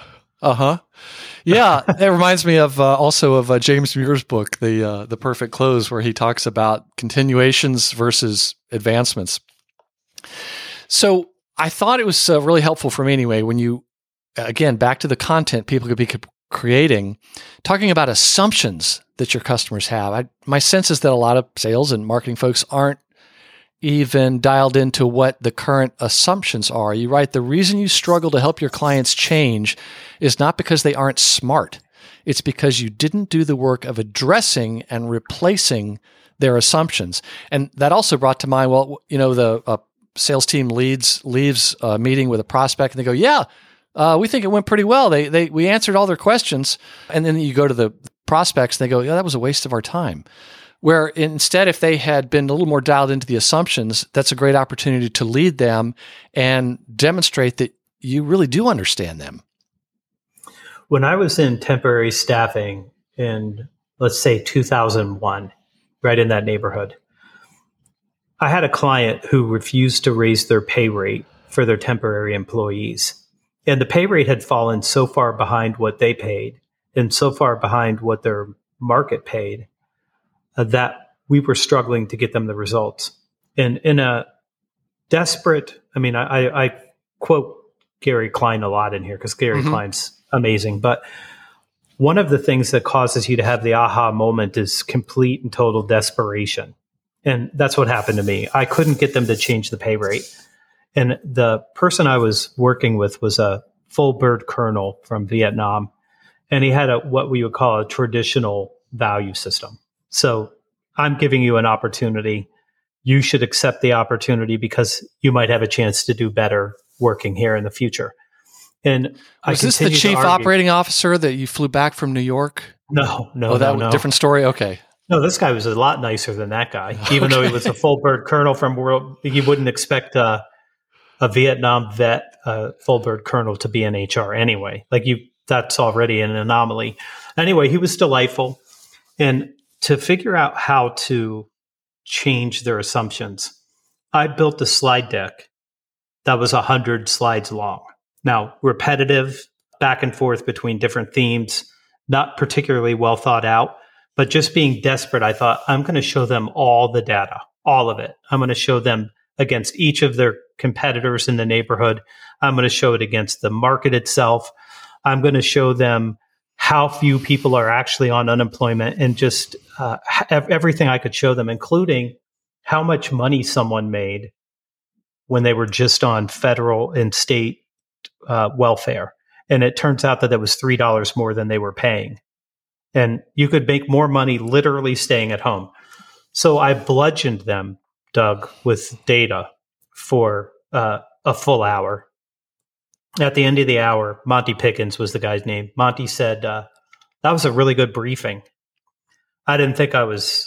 Yeah, that reminds me of also of James Muir's book, The Perfect Close, where he talks about continuations versus advancements. So I thought it was really helpful for me anyway, when you, again, back to the content people could be creating, talking about assumptions that your customers have. My sense is that a lot of sales and marketing folks aren't even dialed into what the current assumptions are. You write, the reason you struggle to help your clients change is not because they aren't smart. It's because you didn't do the work of addressing and replacing their assumptions. And that also brought to mind, well, the sales team leaves a meeting with a prospect and they go, we think it went pretty well. We answered all their questions. And then you go to the prospects and they go, that was a waste of our time. Where instead, if they had been a little more dialed into the assumptions, that's a great opportunity to lead them and demonstrate that you really do understand them. When I was in temporary staffing in, let's say, 2001, right in that neighborhood, I had a client who refused to raise their pay rate for their temporary employees. And the pay rate had fallen so far behind what they paid and so far behind what their market paid, that we were struggling to get them the results. And in a desperate, I quote Gary Klein a lot in here because Gary Klein's amazing. But one of the things that causes you to have the aha moment is complete and total desperation. And that's what happened to me. I couldn't get them to change the pay rate. And the person I was working with was a full bird colonel from Vietnam. And he had what we would call a traditional value system. So I'm giving you an opportunity. You should accept the opportunity because you might have a chance to do better working here in the future. And was this the chief operating officer that you flew back from New York? No. Different story? Okay. No, this guy was a lot nicer than that guy. Even though he was a full bird colonel from world, you wouldn't expect a Vietnam vet, full bird colonel to be in HR anyway. That's already an anomaly. Anyway, he was delightful. And to figure out how to change their assumptions, I built a slide deck that was 100 slides long. Now, repetitive, back and forth between different themes, not particularly well thought out, but just being desperate, I thought, I'm going to show them all the data, all of it. I'm going to show them against each of their competitors in the neighborhood. I'm going to show it against the market itself. I'm going to show them how few people are actually on unemployment and just everything I could show them, including how much money someone made when they were just on federal and state welfare. And it turns out that it was $3 more than they were paying. And you could make more money literally staying at home. So I bludgeoned them, Doug, with data for a full hour. At the end of the hour, Monty Pickens was the guy's name. Monty said, that was a really good briefing. I didn't think that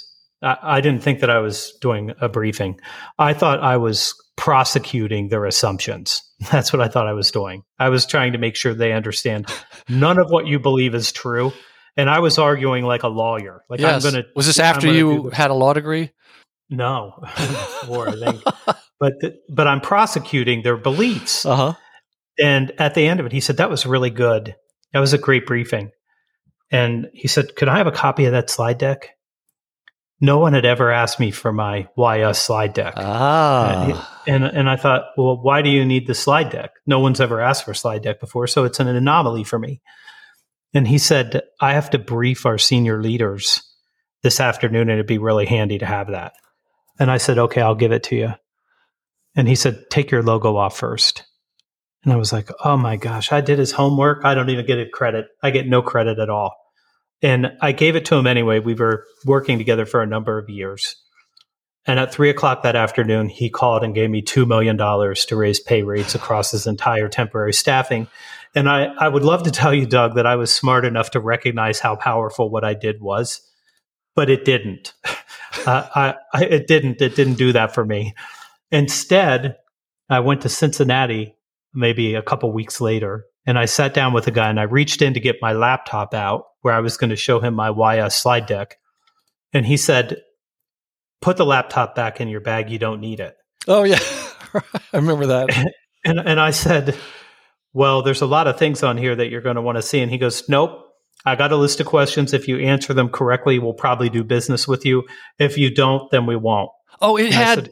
I was doing a briefing. I thought I was prosecuting their assumptions. That's what I thought I was doing. I was trying to make sure they understand none of what you believe is true. And I was arguing like a lawyer. Yes. Was this after you had a law degree? No, before, I think. But I'm prosecuting their beliefs. Uh-huh. And at the end of it, he said, that was really good. That was a great briefing. And he said, could I have a copy of that slide deck? No one had ever asked me for my Why Us slide deck. And I thought, well, why do you need the slide deck? No one's ever asked for a slide deck before, so it's an anomaly for me. And he said, I have to brief our senior leaders this afternoon, and it'd be really handy to have that. And I said, okay, I'll give it to you. And he said, take your logo off first. And I was like, oh my gosh, I did his homework. I don't even get credit. I get no credit at all. And I gave it to him anyway. We were working together for a number of years. And at 3:00 that afternoon, he called and gave me $2 million to raise pay rates across his entire temporary staffing. And I would love to tell you, Doug, that I was smart enough to recognize how powerful what I did was, but it didn't. It didn't do that for me. Instead, I went to Cincinnati maybe a couple weeks later, and I sat down with a guy and I reached in to get my laptop out where I was going to show him my Why Us slide deck. And he said, put the laptop back in your bag. You don't need it. Oh, yeah. I remember that. And I said, well, there's a lot of things on here that you're going to want to see. And he goes, nope. I got a list of questions. If you answer them correctly, we'll probably do business with you. If you don't, then we won't. Oh, it had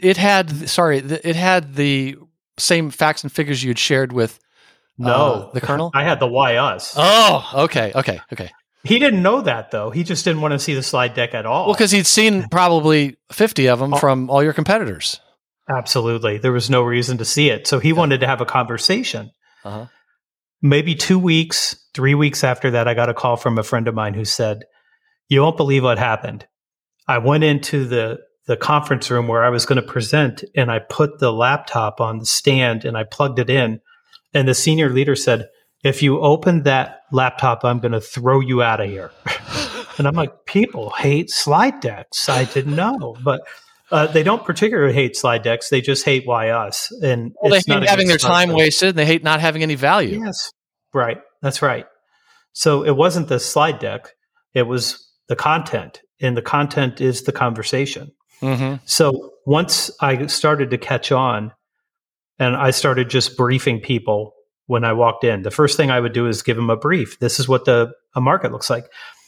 the same facts and figures you had shared with the colonel? I had the Why Us. Oh, okay. He didn't know that, though. He just didn't want to see the slide deck at all. Well, because he'd seen probably 50 of them from all your competitors. Absolutely. There was no reason to see it. So he wanted to have a conversation. Uh-huh. Maybe 2 weeks, 3 weeks after that, I got a call from a friend of mine who said, you won't believe what happened. I went into the conference room where I was going to present, and I put the laptop on the stand and I plugged it in. And the senior leader said, if you open that laptop, I'm going to throw you out of here. And I'm like, people hate slide decks. I didn't know. But they don't particularly hate slide decks. They just hate Why Us. And they hate having their time wasted. And they hate not having any value. Yes. Right. That's right. So it wasn't the slide deck. It was the content. And the content is the conversation. Mm-hmm. So once I started to catch on and I started just briefing people when I walked in, the first thing I would do is give them a brief. This is what a market looks like.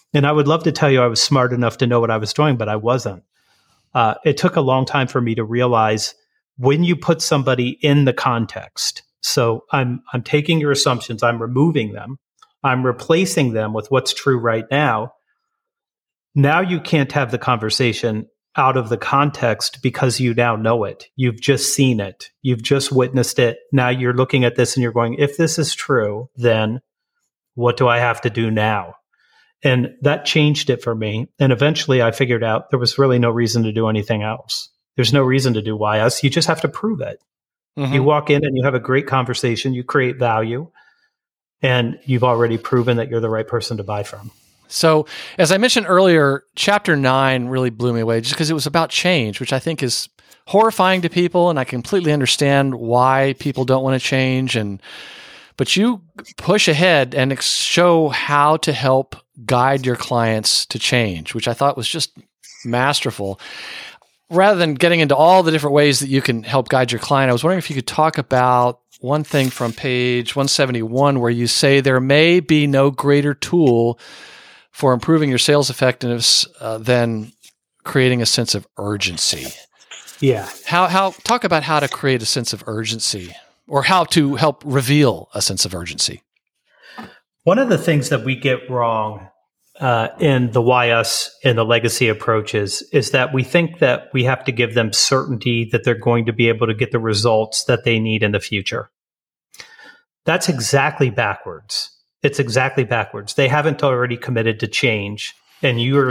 And I would love to tell you I was smart enough to know what I was doing, but I wasn't. It took a long time for me to realize when you put somebody in the context. So I'm taking your assumptions, I'm removing them, I'm replacing them with what's true right now. Now you can't have the conversation out of the context because you now know it. You've just seen it. You've just witnessed it. Now you're looking at this and you're going, if this is true, then what do I have to do now? And that changed it for me. And eventually I figured out there was really no reason to do anything else. There's no reason to do YS. You just have to prove it. Mm-hmm. You walk in and you have a great conversation, you create value, and you've already proven that you're the right person to buy from. So, as I mentioned earlier, Chapter 9 really blew me away just because it was about change, which I think is horrifying to people, and I completely understand why people don't want to change. But you push ahead and show how to help guide your clients to change, which I thought was just masterful. Rather than getting into all the different ways that you can help guide your client, I was wondering if you could talk about one thing from page 171 where you say there may be no greater tool for improving your sales effectiveness than creating a sense of urgency. Yeah. How talk about how to create a sense of urgency or how to help reveal a sense of urgency. One of the things that we get wrong in the YS and the legacy approaches is that we think that we have to give them certainty that they're going to be able to get the results that they need in the future. That's exactly backwards. It's exactly backwards. They haven't already committed to change, and you're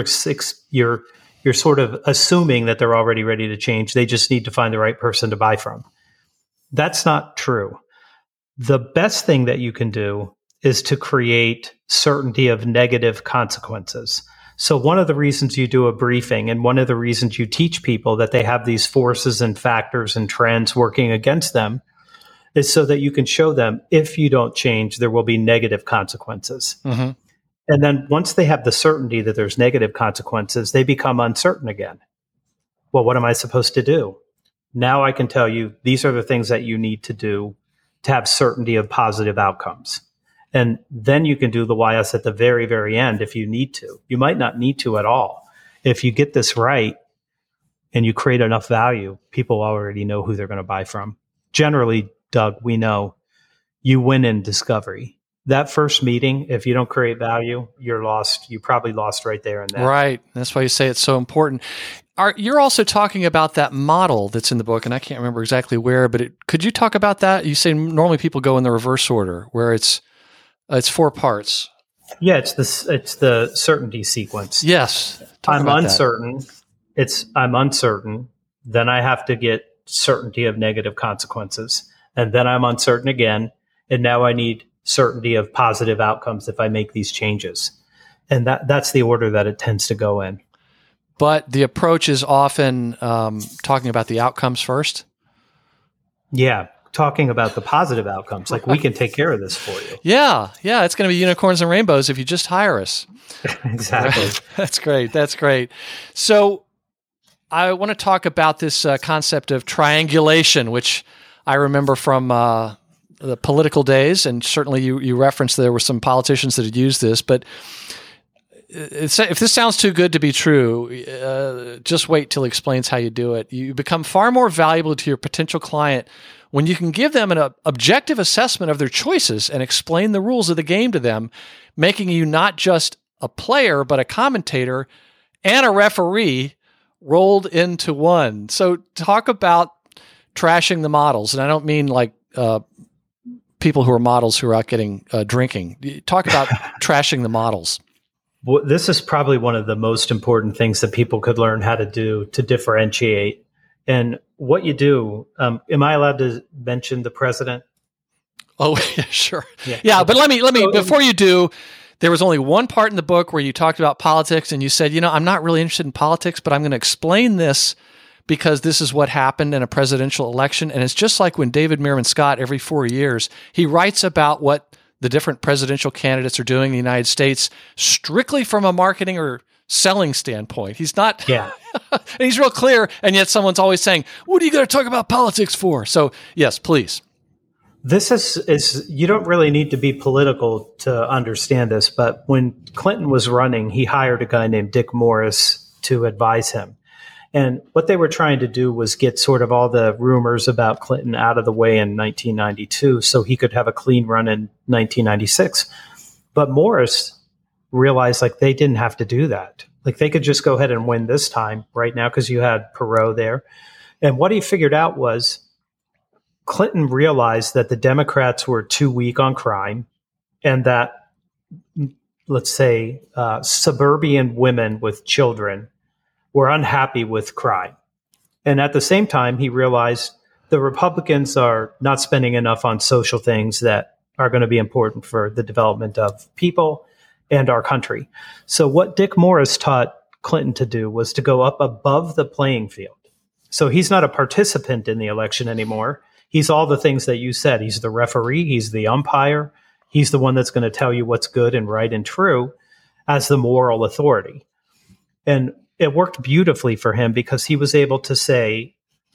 sort of assuming that they're already ready to change. They just need to find the right person to buy from. That's not true. The best thing that you can do is to create certainty of negative consequences. So one of the reasons you do a briefing and one of the reasons you teach people that they have these forces and factors and trends working against them is so that you can show them if you don't change, there will be negative consequences. Mm-hmm. And then once they have the certainty that there's negative consequences, they become uncertain again. Well, what am I supposed to do? Now I can tell you, these are the things that you need to do to have certainty of positive outcomes. And then you can do the YS at the very, very end if you need to. You might not need to at all. If you get this right and you create enough value, people already know who they're going to buy from. Generally, Doug, we know you win in discovery. That first meeting, if you don't create value, you're lost. You probably lost right there and then. Right. That's why you say it's so important. You're also talking about that model that's in the book, and I can't remember exactly where, but could you talk about that? You say normally people go in the reverse order, where it's 4 parts. Yeah, it's the certainty sequence. Yes. I'm uncertain. I'm uncertain. Then I have to get certainty of negative consequences. And then I'm uncertain again. And now I need certainty of positive outcomes if I make these changes. And that's the order that it tends to go in. But the approach is often talking about the outcomes first? Yeah, talking about the positive outcomes. Like, we can take care of this for you. Yeah, it's going to be unicorns and rainbows if you just hire us. Exactly. That's great. So I want to talk about this concept of triangulation, which I remember from the political days, and certainly you referenced there were some politicians that had used this, but if this sounds too good to be true, just wait till he explains how you do it. You become far more valuable to your potential client when you can give them an objective assessment of their choices and explain the rules of the game to them, making you not just a player, but a commentator and a referee rolled into one. So talk about trashing the models. And I don't mean like people who are models who are out getting drinking. Talk about trashing the models. Well, this is probably one of the most important things that people could learn how to do to differentiate. And what you do, am I allowed to mention the president? Oh, yeah, sure. Yeah, but let me, before you do, there was only one part in the book where you talked about politics and you said, I'm not really interested in politics, but I'm going to explain this because this is what happened in a presidential election. And it's just like when David Meerman Scott, every 4 years, he writes about what the different presidential candidates are doing in the United States strictly from a marketing or selling standpoint. He's not, and he's real clear, and yet someone's always saying, what are you going to talk about politics for? So yes, please. This is you don't really need to be political to understand this, but when Clinton was running, he hired a guy named Dick Morris to advise him. And what they were trying to do was get sort of all the rumors about Clinton out of the way in 1992 so he could have a clean run in 1996. But Morris realized like they didn't have to do that. Like they could just go ahead and win this time right now because you had Perot there. And what he figured out was Clinton realized that the Democrats were too weak on crime and that, let's say, suburban women with children were unhappy with crime. And at the same time, he realized the Republicans are not spending enough on social things that are going to be important for the development of people and our country. So what Dick Morris taught Clinton to do was to go up above the playing field. So he's not a participant in the election anymore. He's all the things that you said. He's the referee. He's the umpire. He's the one that's going to tell you what's good and right and true as the moral authority. And it worked beautifully for him because he was able to say,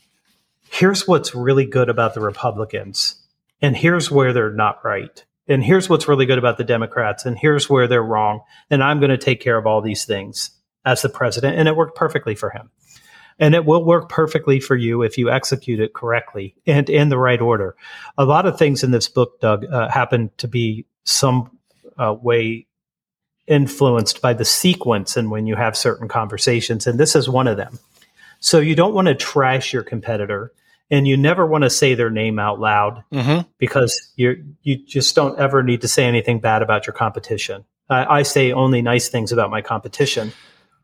here's what's really good about the Republicans, and here's where they're not right. And here's what's really good about the Democrats, and here's where they're wrong. And I'm going to take care of all these things as the president. And it worked perfectly for him. And it will work perfectly for you if you execute it correctly and in the right order. A lot of things in this book, Doug, happen to be some way influenced by the sequence and when you have certain conversations. And this is one of them. So you don't want to trash your competitor, and you never want to say their name out loud because you just don't ever need to say anything bad about your competition. I say only nice things about my competition,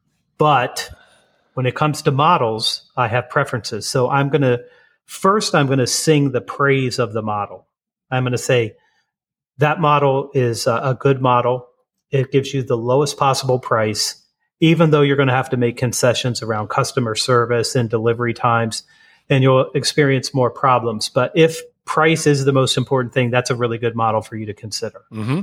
but when it comes to models, I have preferences. So I'm going to sing the praise of the model. I'm going to say that model is a good model. It gives you the lowest possible price, even though you're going to have to make concessions around customer service and delivery times, and you'll experience more problems. But if price is the most important thing, that's a really good model for you to consider.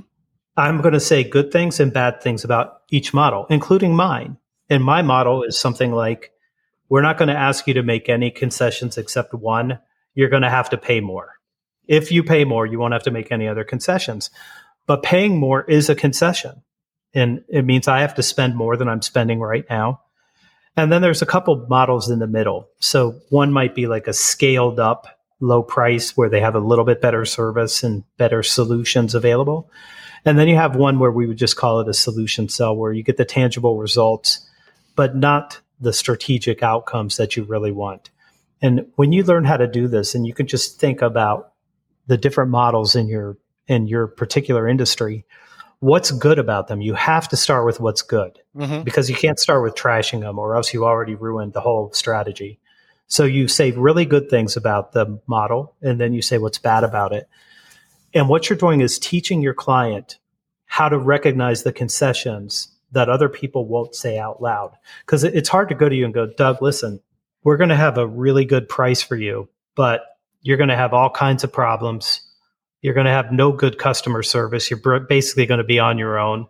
I'm going to say good things and bad things about each model, including mine. And my model is something like, we're not going to ask you to make any concessions except one. You're going to have to pay more. If you pay more, you won't have to make any other concessions. But paying more is a concession. And it means I have to spend more than I'm spending right now. And then there's a couple models in the middle. So one might be like a scaled up low price where they have a little bit better service and better solutions available. And then you have one where we would just call it a solution sell, where you get the tangible results, but not the strategic outcomes that you really want. And when you learn how to do this, and you can just think about the different models in your particular industry, what's good about them? You have to start with what's good because you can't start with trashing them, or else you already ruined the whole strategy. So you say really good things about the model, and then you say what's bad about it. And what you're doing is teaching your client how to recognize the concessions that other people won't say out loud. Because it's hard to go to you and go, Doug, listen, we're going to have a really good price for you, but you're going to have all kinds of problems. You're going to have no good customer service. You're basically going to be on your own.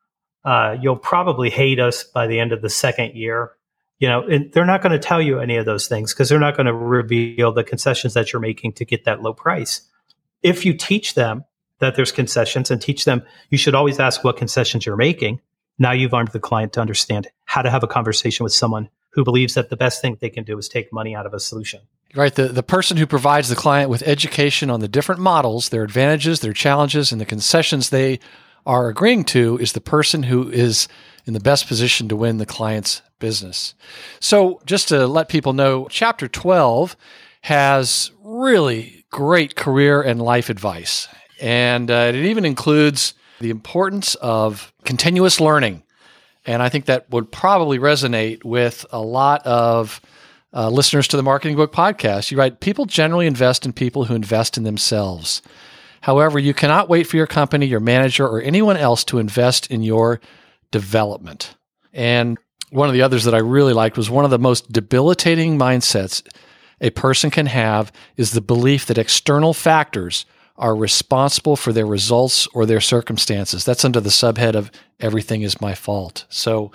You'll probably hate us by the end of the second year. And they're not going to tell you any of those things because they're not going to reveal the concessions that you're making to get that low price. If you teach them that there's concessions and teach them, you should always ask what concessions you're making. Now you've armed the client to understand how to have a conversation with someone who believes that the best thing they can do is take money out of a solution. Right. The person who provides the client with education on the different models, their advantages, their challenges, and the concessions they are agreeing to is the person who is in the best position to win the client's business. So just to let people know, Chapter 12 has really great career and life advice. And it even includes the importance of continuous learning. And I think that would probably resonate with a lot of listeners to the Marketing Book Podcast. You write, people generally invest in people who invest in themselves. However, you cannot wait for your company, your manager, or anyone else to invest in your development. And one of the others that I really liked was one of the most debilitating mindsets a person can have is the belief that external factors are responsible for their results or their circumstances. That's under the subhead of everything is my fault. So,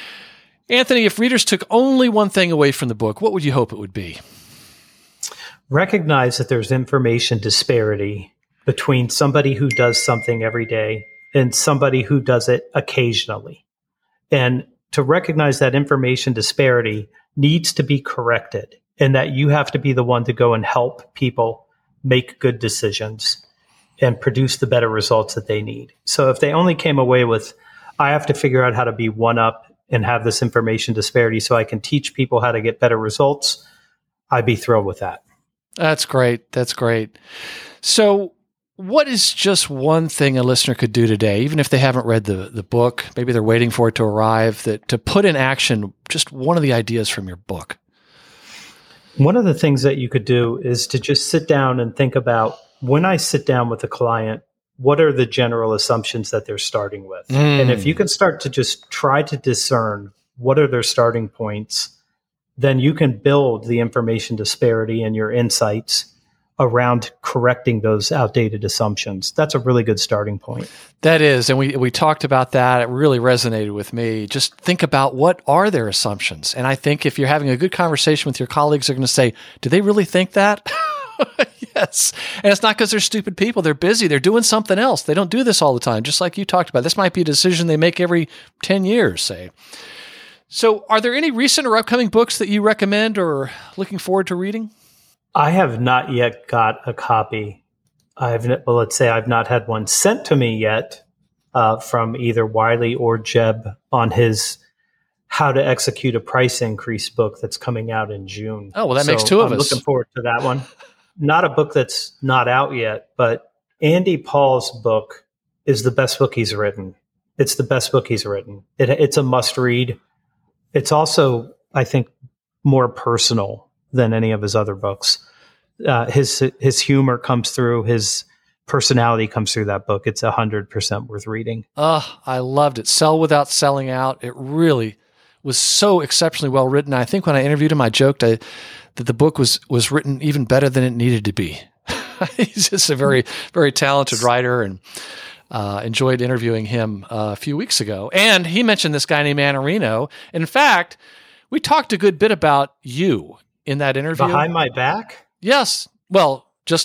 Anthony, if readers took only one thing away from the book, what would you hope it would be? recognize that there's information disparity between somebody who does something every day and somebody who does it occasionally. And to recognize that information disparity needs to be corrected, and that you have to be the one to go and help people make good decisions and produce the better results that they need. So if they only came away with, I have to figure out how to be one up and have this information disparity so I can teach people how to get better results, I'd be thrilled with that. That's great. That's great. So what is just one thing a listener could do today, even if they haven't read the book, maybe they're waiting for it to arrive, that to put in action just one of the ideas from your book? One of the things that you could do is to just sit down and think about, when I sit down with a client, what are the general assumptions that they're starting with? And if you can start to just try to discern what are their starting points, then you can build the information disparity and your insights around correcting those outdated assumptions. That's a really good starting point. That is. And we talked about that. It really resonated with me. Just think about, what are their assumptions? And I think if you're having a good conversation with your colleagues, they're going to say, do they really think that? Yes. And it's not because they're stupid people. They're busy. They're doing something else. They don't do this all the time, just like you talked about. This might be a decision they make every 10 years, say. So are there any recent or upcoming books that you recommend or looking forward to reading? I have not yet got a copy. Let's say I've not had one sent to me yet from either Wiley or Jeb on his How to Execute a Price Increase book that's coming out in June. Oh, well, that makes two of us. I'm looking forward to that one. Not a book that's not out yet, but Andy Paul's book is the best book he's written. It's the best book he's written. It's a must read. It's also, I think, more personal than any of his other books. His humor comes through, his personality comes through that book. It's 100% worth reading. I loved it. Sell Without Selling Out. It really was so exceptionally well written. I think when I interviewed him, I joked that the book was written even better than it needed to be. He's just a very, very talented writer, and enjoyed interviewing him a few weeks ago. And he mentioned this guy named Iannarino. In fact, we talked a good bit about you in that interview. Behind my back? Yes. Well, just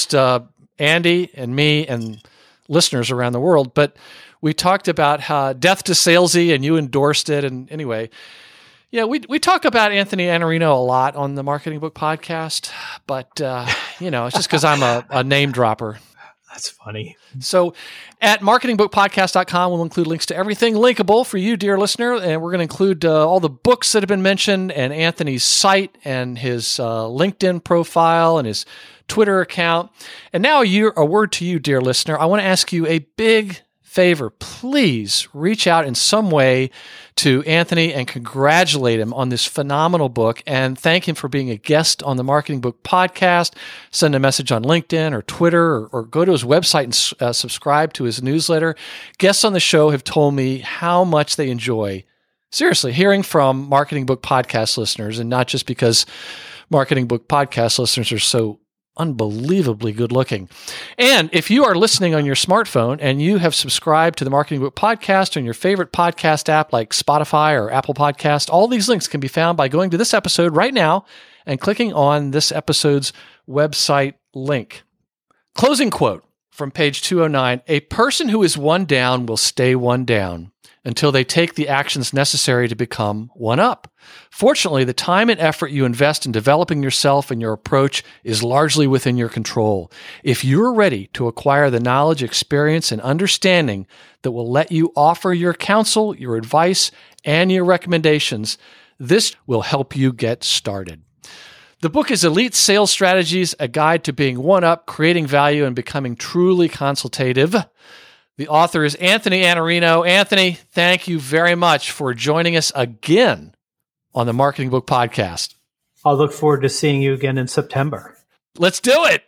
Andy and me and listeners around the world. But we talked about how Death to Salesy, and you endorsed it. And anyway, yeah, we talk about Anthony Iannarino a lot on the Marketing Book Podcast. But, it's just because I'm a name dropper. That's funny. So at marketingbookpodcast.com, we'll include links to everything linkable for you, dear listener. And we're going to include all the books that have been mentioned, and Anthony's site and his LinkedIn profile and his Twitter account. And now a word to you, dear listener. I want to ask you a big favor. Please reach out in some way to Anthony and congratulate him on this phenomenal book, and thank him for being a guest on the Marketing Book Podcast. Send a message on LinkedIn or Twitter, or go to his website and subscribe to his newsletter. Guests on the show have told me how much they enjoy, seriously, hearing from Marketing Book Podcast listeners, and not just because Marketing Book Podcast listeners are so unbelievably good looking. And if you are listening on your smartphone and you have subscribed to the Marketing Book Podcast on your favorite podcast app like Spotify or Apple Podcast, all these links can be found by going to this episode right now and clicking on this episode's website link. Closing quote from page 209: "A person who is one down will stay one down until they take the actions necessary to become one up. Fortunately, the time and effort you invest in developing yourself and your approach is largely within your control. If you're ready to acquire the knowledge, experience, and understanding that will let you offer your counsel, your advice, and your recommendations, this will help you get started." The book is Elite Sales Strategies, a guide to being one up, creating value, and becoming truly consultative. The author is Anthony Iannarino. Anthony, thank you very much for joining us again on the Marketing Book Podcast. I'll look forward to seeing you again in September. Let's do it.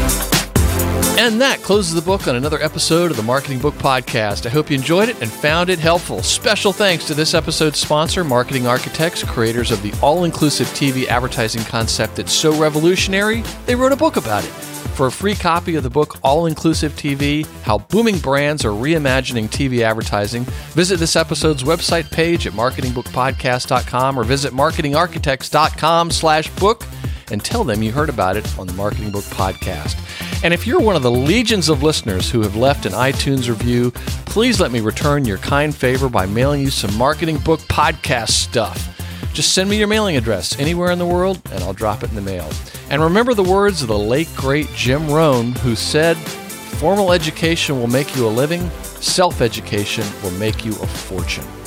And that closes the book on another episode of the Marketing Book Podcast. I hope you enjoyed it and found it helpful. Special thanks to this episode's sponsor, Marketing Architects, creators of the all-inclusive TV advertising concept that's so revolutionary, they wrote a book about it. For a free copy of the book, All Inclusive TV, How Booming Brands Are Reimagining TV Advertising, visit this episode's website page at marketingbookpodcast.com or visit marketingarchitects.com/book and tell them you heard about it on the Marketing Book Podcast. And if you're one of the legions of listeners who have left an iTunes review, please let me return your kind favor by mailing you some Marketing Book Podcast stuff. Just send me your mailing address anywhere in the world, and I'll drop it in the mail. And remember the words of the late, great Jim Rohn, who said, "Formal education will make you a living, self-education will make you a fortune."